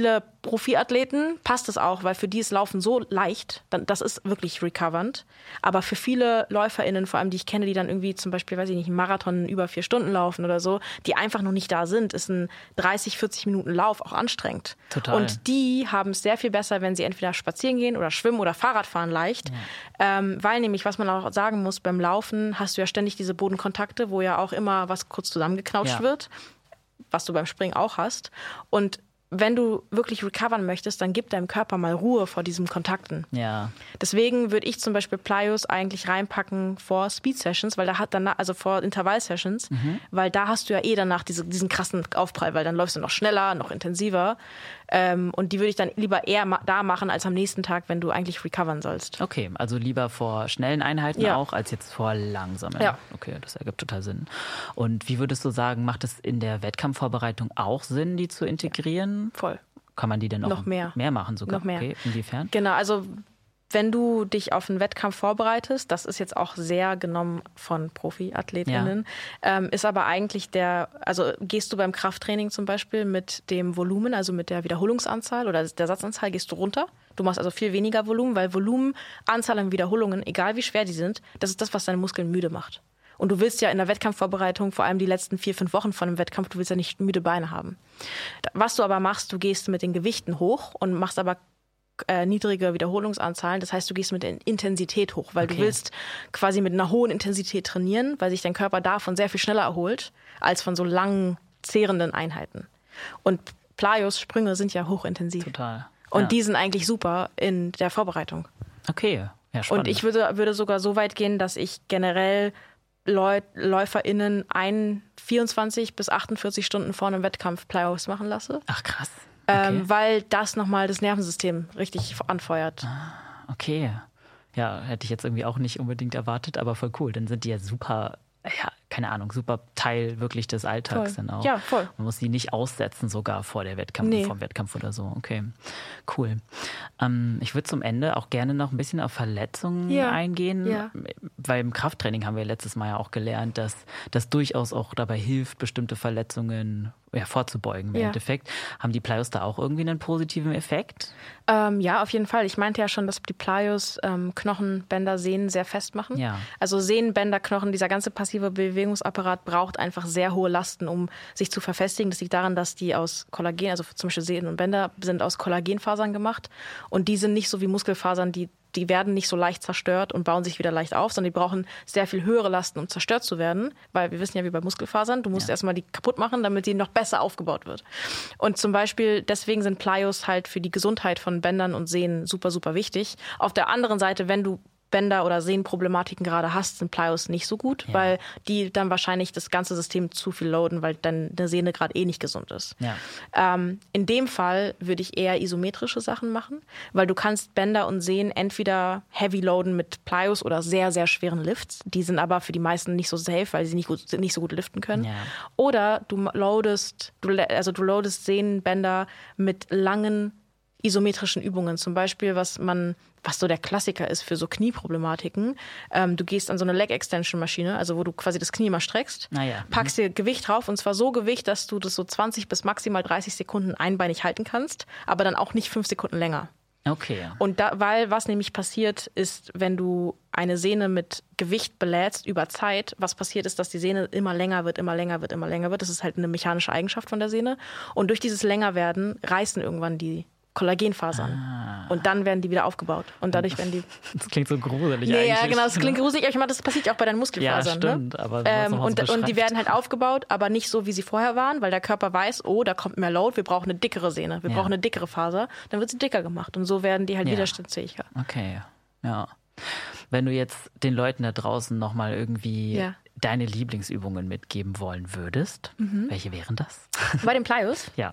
Profiathleten passt es auch, weil für die ist Laufen so leicht, das ist wirklich recovernd. Aber für viele LäuferInnen, vor allem die ich kenne, die dann irgendwie zum Beispiel, weiß ich nicht, einen Marathon über vier Stunden laufen oder so, die einfach noch nicht da sind, ist ein dreißig, vierzig Minuten Lauf auch anstrengend. Total. Und die haben es sehr viel besser, wenn sie entweder spazieren gehen oder schwimmen oder Fahrrad fahren leicht. Ja. Ähm, weil nämlich, was man auch sagen muss, beim Laufen hast du ja ständig diese Bodenkontakte, wo ja auch immer was kurz zusammengeknautscht ja. wird, was du beim Springen auch hast. Und wenn du wirklich recovern möchtest, dann gib deinem Körper mal Ruhe vor diesen Kontakten. Ja. Deswegen würde ich zum Beispiel Plyos eigentlich reinpacken vor Speed-Sessions, weil da hat danach, also vor Intervall-Sessions, mhm. weil da hast du ja eh danach diese, diesen krassen Aufprall, weil dann läufst du noch schneller, noch intensiver. Ähm, und die würde ich dann lieber eher ma- da machen, als am nächsten Tag, wenn du eigentlich recovern sollst. Okay, also lieber vor schnellen Einheiten ja. auch, als jetzt vor langsamen. Ja. Okay, das ergibt total Sinn. Und wie würdest du sagen, macht es in der Wettkampfvorbereitung auch Sinn, die zu integrieren? Ja, voll. Kann man die denn auch noch mehr, mehr machen sogar? Noch mehr. Okay, inwiefern? Genau, also wenn du dich auf einen Wettkampf vorbereitest, das ist jetzt auch sehr genommen von Profiathletinnen, ja. ähm, ist aber eigentlich der, also gehst du beim Krafttraining zum Beispiel mit dem Volumen, also mit der Wiederholungsanzahl oder der Satzanzahl, gehst du runter. Du machst also viel weniger Volumen, weil Volumen, Anzahl an Wiederholungen, egal wie schwer die sind, das ist das, was deine Muskeln müde macht. Und du willst ja in der Wettkampfvorbereitung, vor allem die letzten vier, fünf Wochen von einem Wettkampf, du willst ja nicht müde Beine haben. Was du aber machst, du gehst mit den Gewichten hoch und machst aber äh, niedrige Wiederholungsanzahlen. Das heißt, du gehst mit der Intensität hoch, weil okay. du willst quasi mit einer hohen Intensität trainieren, weil sich dein Körper davon sehr viel schneller erholt, als von so langen, zehrenden Einheiten. Und Plyos, Sprünge sind ja hochintensiv. Total. Und ja. die sind eigentlich super in der Vorbereitung. Okay, ja, spannend. Und ich würde, würde sogar so weit gehen, dass ich generell Läu- LäuferInnen ein vierundzwanzig bis achtundvierzig Stunden vor einem Wettkampf Plyos machen lasse. Ach krass. Okay. Ähm, weil das nochmal das Nervensystem richtig anfeuert. Ah, okay. Ja, hätte ich jetzt irgendwie auch nicht unbedingt erwartet, aber voll cool. Dann sind die ja super, ja, keine Ahnung, super Teil wirklich des Alltags voll. dann auch. Ja, voll. Man muss die nicht aussetzen sogar vor der Wettkampf, nee. vor dem Wettkampf oder so. Okay, cool. Ähm, ich würde zum Ende auch gerne noch ein bisschen auf Verletzungen ja. eingehen, ja. weil im Krafttraining haben wir letztes Mal ja auch gelernt, dass das durchaus auch dabei hilft, bestimmte Verletzungen ja, vorzubeugen im ja. Endeffekt. Haben die Plyos da auch irgendwie einen positiven Effekt? Ähm, ja, auf jeden Fall. Ich meinte ja schon, dass die Plyos ähm, Knochen, Bänder, Sehnen sehr fest machen. Ja. Also Sehnen, Bänder, Knochen, dieser ganze passive Bewegungsapparat braucht einfach sehr hohe Lasten, um sich zu verfestigen. Das liegt daran, dass die aus Kollagen, also zum Beispiel Sehnen und Bänder, sind aus Kollagenfasern gemacht. Und die sind nicht so wie Muskelfasern, die Die werden nicht so leicht zerstört und bauen sich wieder leicht auf, sondern die brauchen sehr viel höhere Lasten, um zerstört zu werden. Weil wir wissen ja, wie bei Muskelfasern, du musst ja. erstmal die kaputt machen, damit die noch besser aufgebaut wird. Und zum Beispiel, deswegen sind Plyos halt für die Gesundheit von Bändern und Sehnen super, super wichtig. Auf der anderen Seite, wenn du Bänder- oder Sehnenproblematiken gerade hast, sind Plyos nicht so gut, ja. weil die dann wahrscheinlich das ganze System zu viel loaden, weil deine Sehne gerade eh nicht gesund ist. Ja. Ähm, in dem Fall würde ich eher isometrische Sachen machen, weil du kannst Bänder und Sehnen entweder heavy loaden mit Plyos oder sehr, sehr schweren Lifts. Die sind aber für die meisten nicht so safe, weil sie nicht, gut, nicht so gut liften können. Ja. Oder du loadest, du, also du loadest Sehnenbänder mit langen isometrischen Übungen. Zum Beispiel, was man, was so der Klassiker ist für so Knieproblematiken. Ähm, du gehst an so eine Leg-Extension-Maschine, also wo du quasi das Knie mal streckst, naja. packst dir Gewicht drauf und zwar so Gewicht, dass du das so zwanzig bis maximal dreißig Sekunden einbeinig halten kannst, aber dann auch nicht fünf Sekunden länger. Okay. Und da, weil was nämlich passiert ist, wenn du eine Sehne mit Gewicht belädst über Zeit, was passiert ist, dass die Sehne immer länger wird, immer länger wird, immer länger wird. Das ist halt eine mechanische Eigenschaft von der Sehne. Und durch dieses Längerwerden reißen irgendwann die Kollagenfasern. Ah. Und dann werden die wieder aufgebaut. Und dadurch werden die... Das klingt so gruselig nee, eigentlich. Ja, genau, das klingt gruselig. Aber ich meine, das passiert ja auch bei deinen Muskelfasern. Ja, stimmt. Ne? Aber ähm, und, und die werden halt aufgebaut, aber nicht so, wie sie vorher waren, weil der Körper weiß, oh, da kommt mehr Load, wir brauchen eine dickere Sehne, wir ja. brauchen eine dickere Faser. Dann wird sie dicker gemacht. Und so werden die halt ja. widerstandsfähiger. Okay, ja. Wenn du jetzt den Leuten da draußen nochmal irgendwie... Ja. deine Lieblingsübungen mitgeben wollen würdest, mhm. welche wären das? Bei den Plyos? Ja.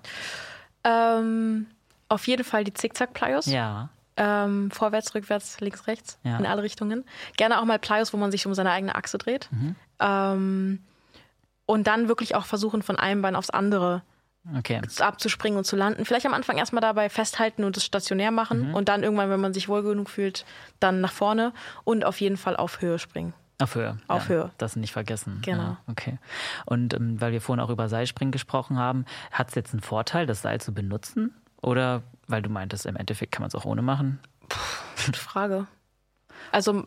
Ähm, auf jeden Fall die Zickzack-Plyos. Ja. Ähm, vorwärts, rückwärts, links, rechts, ja. in alle Richtungen. Gerne auch mal Plyos, wo man sich um seine eigene Achse dreht. Mhm. Ähm, und dann wirklich auch versuchen, von einem Bein aufs andere okay. abzuspringen und zu landen. Vielleicht am Anfang erstmal dabei festhalten und es stationär machen mhm. und dann irgendwann, wenn man sich wohl genug fühlt, dann nach vorne und auf jeden Fall auf Höhe springen. Auf Höhe. Auf ja, Höhe. Das nicht vergessen. Genau. Ja, okay. Und ähm, weil wir vorhin auch über Seilspringen gesprochen haben, hat es jetzt einen Vorteil, das Seil zu benutzen? Oder Weil du meintest, im Endeffekt kann man es auch ohne machen. Puh, gute Frage. Also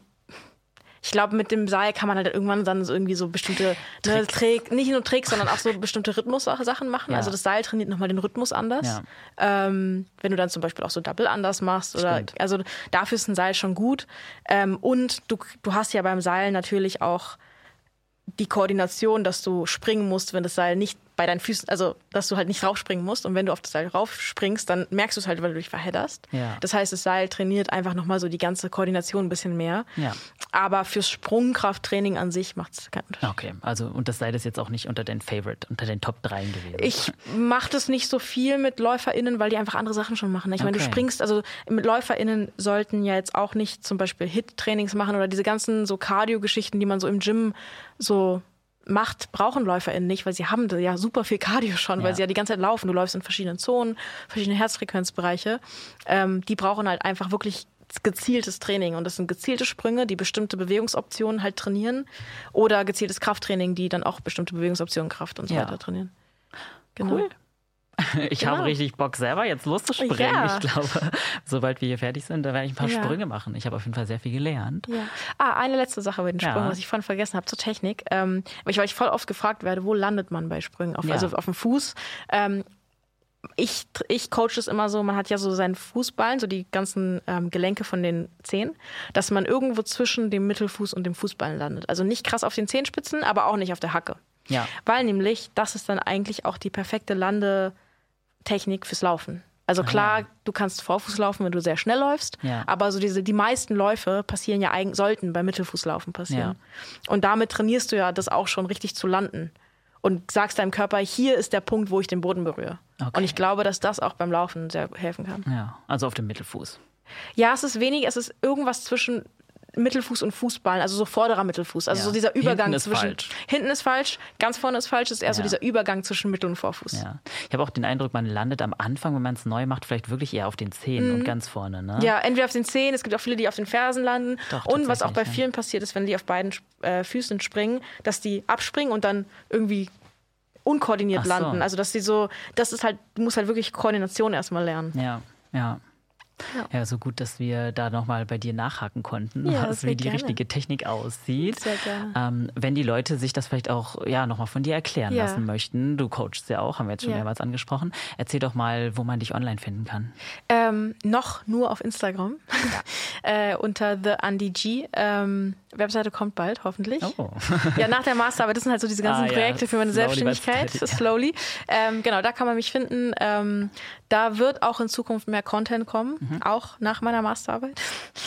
ich glaube, mit dem Seil kann man halt irgendwann dann so irgendwie so bestimmte ne, Trick, nicht nur Tricks, sondern auch so bestimmte Rhythmus-Sachen machen. Ja. Also das Seil trainiert nochmal den Rhythmus anders. Ja. Ähm, wenn du dann zum Beispiel auch so Double anders machst. Oder, also dafür ist ein Seil schon gut. Ähm, und du, du hast ja beim Seil natürlich auch die Koordination, dass du springen musst, wenn das Seil nicht bei deinen Füßen, also dass du halt nicht raufspringen musst. Und wenn du auf das Seil raufspringst, dann merkst du es halt, weil du dich verhedderst. Ja. Das heißt, das Seil trainiert einfach nochmal so die ganze Koordination ein bisschen mehr. Ja. Aber fürs Sprungkrafttraining an sich macht es keinen Unterschied. Okay, also und das Seil ist jetzt auch nicht unter den Favorite, unter den Top drei gewesen? Ich mache das nicht so viel mit LäuferInnen, weil die einfach andere Sachen schon machen. Ich meine, okay. du springst, also mit LäuferInnen sollten ja jetzt auch nicht zum Beispiel Hit-Trainings machen oder diese ganzen so Cardio-Geschichten, die man so im Gym so macht, brauchen LäuferInnen nicht, weil sie haben ja super viel Cardio schon, ja. weil sie ja die ganze Zeit laufen. Du läufst in verschiedenen Zonen, verschiedene Herzfrequenzbereiche. Ähm, die brauchen halt einfach wirklich gezieltes Training. Und das sind gezielte Sprünge, die bestimmte Bewegungsoptionen halt trainieren. Oder gezieltes Krafttraining, die dann auch bestimmte Bewegungsoptionen, Kraft und so ja. weiter trainieren. Genau. Cool. Ich genau. habe richtig Bock, selber jetzt loszuspringen. Ja. Ich glaube, sobald wir hier fertig sind, da werde ich ein paar ja. Sprünge machen. Ich habe auf jeden Fall sehr viel gelernt. Ja. Ah, eine letzte Sache bei den Sprüngen, ja. was ich vorhin vergessen habe, zur Technik. Ähm, weil ich voll oft gefragt werde, wo landet man bei Sprüngen? Auf, ja. Also auf dem Fuß. Ähm, ich, ich coach es immer so, man hat ja so seinen Fußballen, so die ganzen ähm, Gelenke von den Zehen, dass man irgendwo zwischen dem Mittelfuß und dem Fußballen landet. Also nicht krass auf den Zehenspitzen, aber auch nicht auf der Hacke. Ja. Weil nämlich, das ist dann eigentlich auch die perfekte Lande Technik fürs Laufen. Also klar, ah. du kannst Vorfuß laufen, wenn du sehr schnell läufst, ja. aber so diese, die meisten Läufe passieren ja eigentlich, sollten bei Mittelfußlaufen passieren. Ja. Und damit trainierst du ja das auch schon richtig zu landen und sagst deinem Körper, hier ist der Punkt, wo ich den Boden berühre. Okay. Und ich glaube, dass das auch beim Laufen sehr helfen kann. Ja, also auf dem Mittelfuß. Ja, es ist wenig, es ist irgendwas zwischen Mittelfuß und Fußballen, also so vorderer Mittelfuß. Also ja. so dieser Übergang hinten zwischen. Ist falsch. Hinten ist falsch, ganz vorne ist falsch, ist eher ja. so dieser Übergang zwischen Mittel- und Vorfuß. Ja. Ich habe auch den Eindruck, man landet am Anfang, wenn man es neu macht, vielleicht wirklich eher auf den Zehen mhm. und ganz vorne. Ne? Ja, entweder auf den Zehen, es gibt auch viele, die auf den Fersen landen. Doch, und was auch bei vielen passiert ist, wenn die auf beiden äh, Füßen springen, dass die abspringen und dann irgendwie unkoordiniert so. landen. Also dass die so, das ist halt, du musst halt wirklich Koordination erstmal lernen. Ja, ja. Ja. ja, so gut, dass wir da nochmal bei dir nachhaken konnten, ja, was, wie die gerne. richtige Technik aussieht. Sehr gerne. Ähm, wenn die Leute sich das vielleicht auch ja, nochmal von dir erklären ja. lassen möchten, du coachst ja auch, haben wir jetzt schon ja. mehrmals angesprochen, erzähl doch mal, wo man dich online finden kann. Ähm, noch nur auf Instagram, ja. äh, unter The Andi G. Ähm, Webseite kommt bald, hoffentlich. Oh. Ja, nach der Masterarbeit, das sind halt so diese ganzen ah, Projekte ja. für meine slowly Selbstständigkeit, steady, ja. slowly. Ähm, genau, da kann man mich finden. Ähm, da wird auch in Zukunft mehr Content kommen, mhm. auch nach meiner Masterarbeit.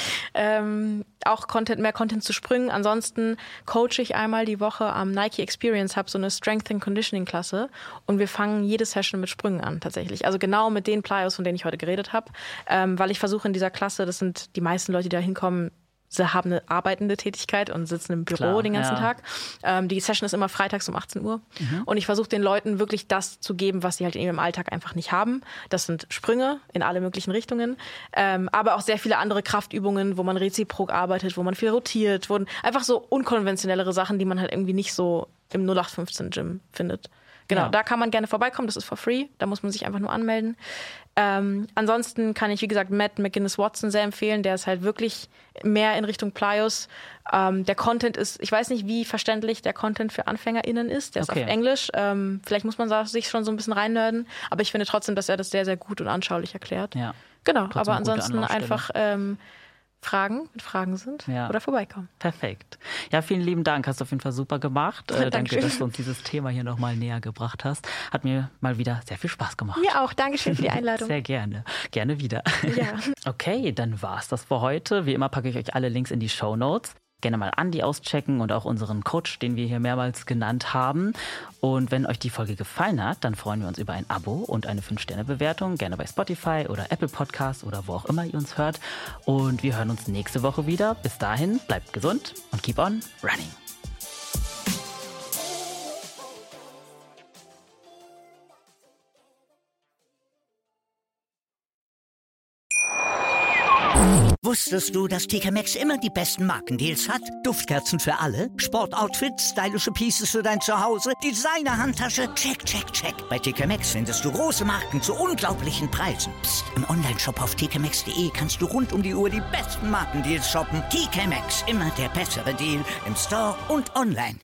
Ähm, auch Content, mehr Content zu Sprüngen. Ansonsten coache ich einmal die Woche am Nike Experience Hub so eine Strength and Conditioning Klasse und wir fangen jede Session mit Sprüngen an tatsächlich. Also genau mit den Plyos, von denen ich heute geredet habe, ähm, weil ich versuche in dieser Klasse, das sind die meisten Leute, die da hinkommen, sie haben eine arbeitende Tätigkeit und sitzen im Büro Klar, den ganzen ja. Tag. Ähm, die Session ist immer freitags um achtzehn Uhr. Mhm. Und ich versuche den Leuten wirklich das zu geben, was sie halt in ihrem Alltag einfach nicht haben. Das sind Sprünge in alle möglichen Richtungen. Ähm, aber auch sehr viele andere Kraftübungen, wo man reziprok arbeitet, wo man viel rotiert. Wo einfach so unkonventionellere Sachen, die man halt irgendwie nicht so im null acht fünfzehn Gym findet. Genau, ja. da kann man gerne vorbeikommen, das ist for free, da muss man sich einfach nur anmelden. Ähm, ansonsten kann ich, wie gesagt, Matt McGinnis-Watson sehr empfehlen, der ist halt wirklich mehr in Richtung Plyos. Ähm, der Content ist, ich weiß nicht, wie verständlich der Content für AnfängerInnen ist, der okay. ist auf Englisch. Ähm, vielleicht muss man sich schon so ein bisschen reinnörden, aber ich finde trotzdem, dass er das sehr, sehr gut und anschaulich erklärt. Ja. Genau, trotzdem aber ansonsten einfach ähm, Fragen, wenn Fragen sind ja. oder vorbeikommen. Perfekt. Ja, vielen lieben Dank. Hast du auf jeden Fall super gemacht. Äh, danke, dass du uns dieses Thema hier nochmal näher gebracht hast. Hat mir mal wieder sehr viel Spaß gemacht. Mir auch. Dankeschön für die Einladung. Sehr gerne. Gerne wieder. Ja. Okay, dann war's das für heute. Wie immer packe ich euch alle Links in die Shownotes. Gerne mal Andi auschecken und auch unseren Coach, den wir hier mehrmals genannt haben. Und wenn euch die Folge gefallen hat, dann freuen wir uns über ein Abo und eine fünf Sterne Bewertung. Gerne bei Spotify oder Apple Podcasts oder wo auch immer ihr uns hört. Und wir hören uns nächste Woche wieder. Bis dahin, bleibt gesund und keep on running. Wusstest du, dass T K Maxx immer die besten Markendeals hat? Duftkerzen für alle, Sportoutfits, stylische Pieces für dein Zuhause, Designer-Handtasche, check, check, check. Bei T K Maxx findest du große Marken zu unglaublichen Preisen. Psst. Im Onlineshop auf t k maxx punkt d e kannst du rund um die Uhr die besten Markendeals shoppen. T K Maxx, immer der bessere Deal im Store und online.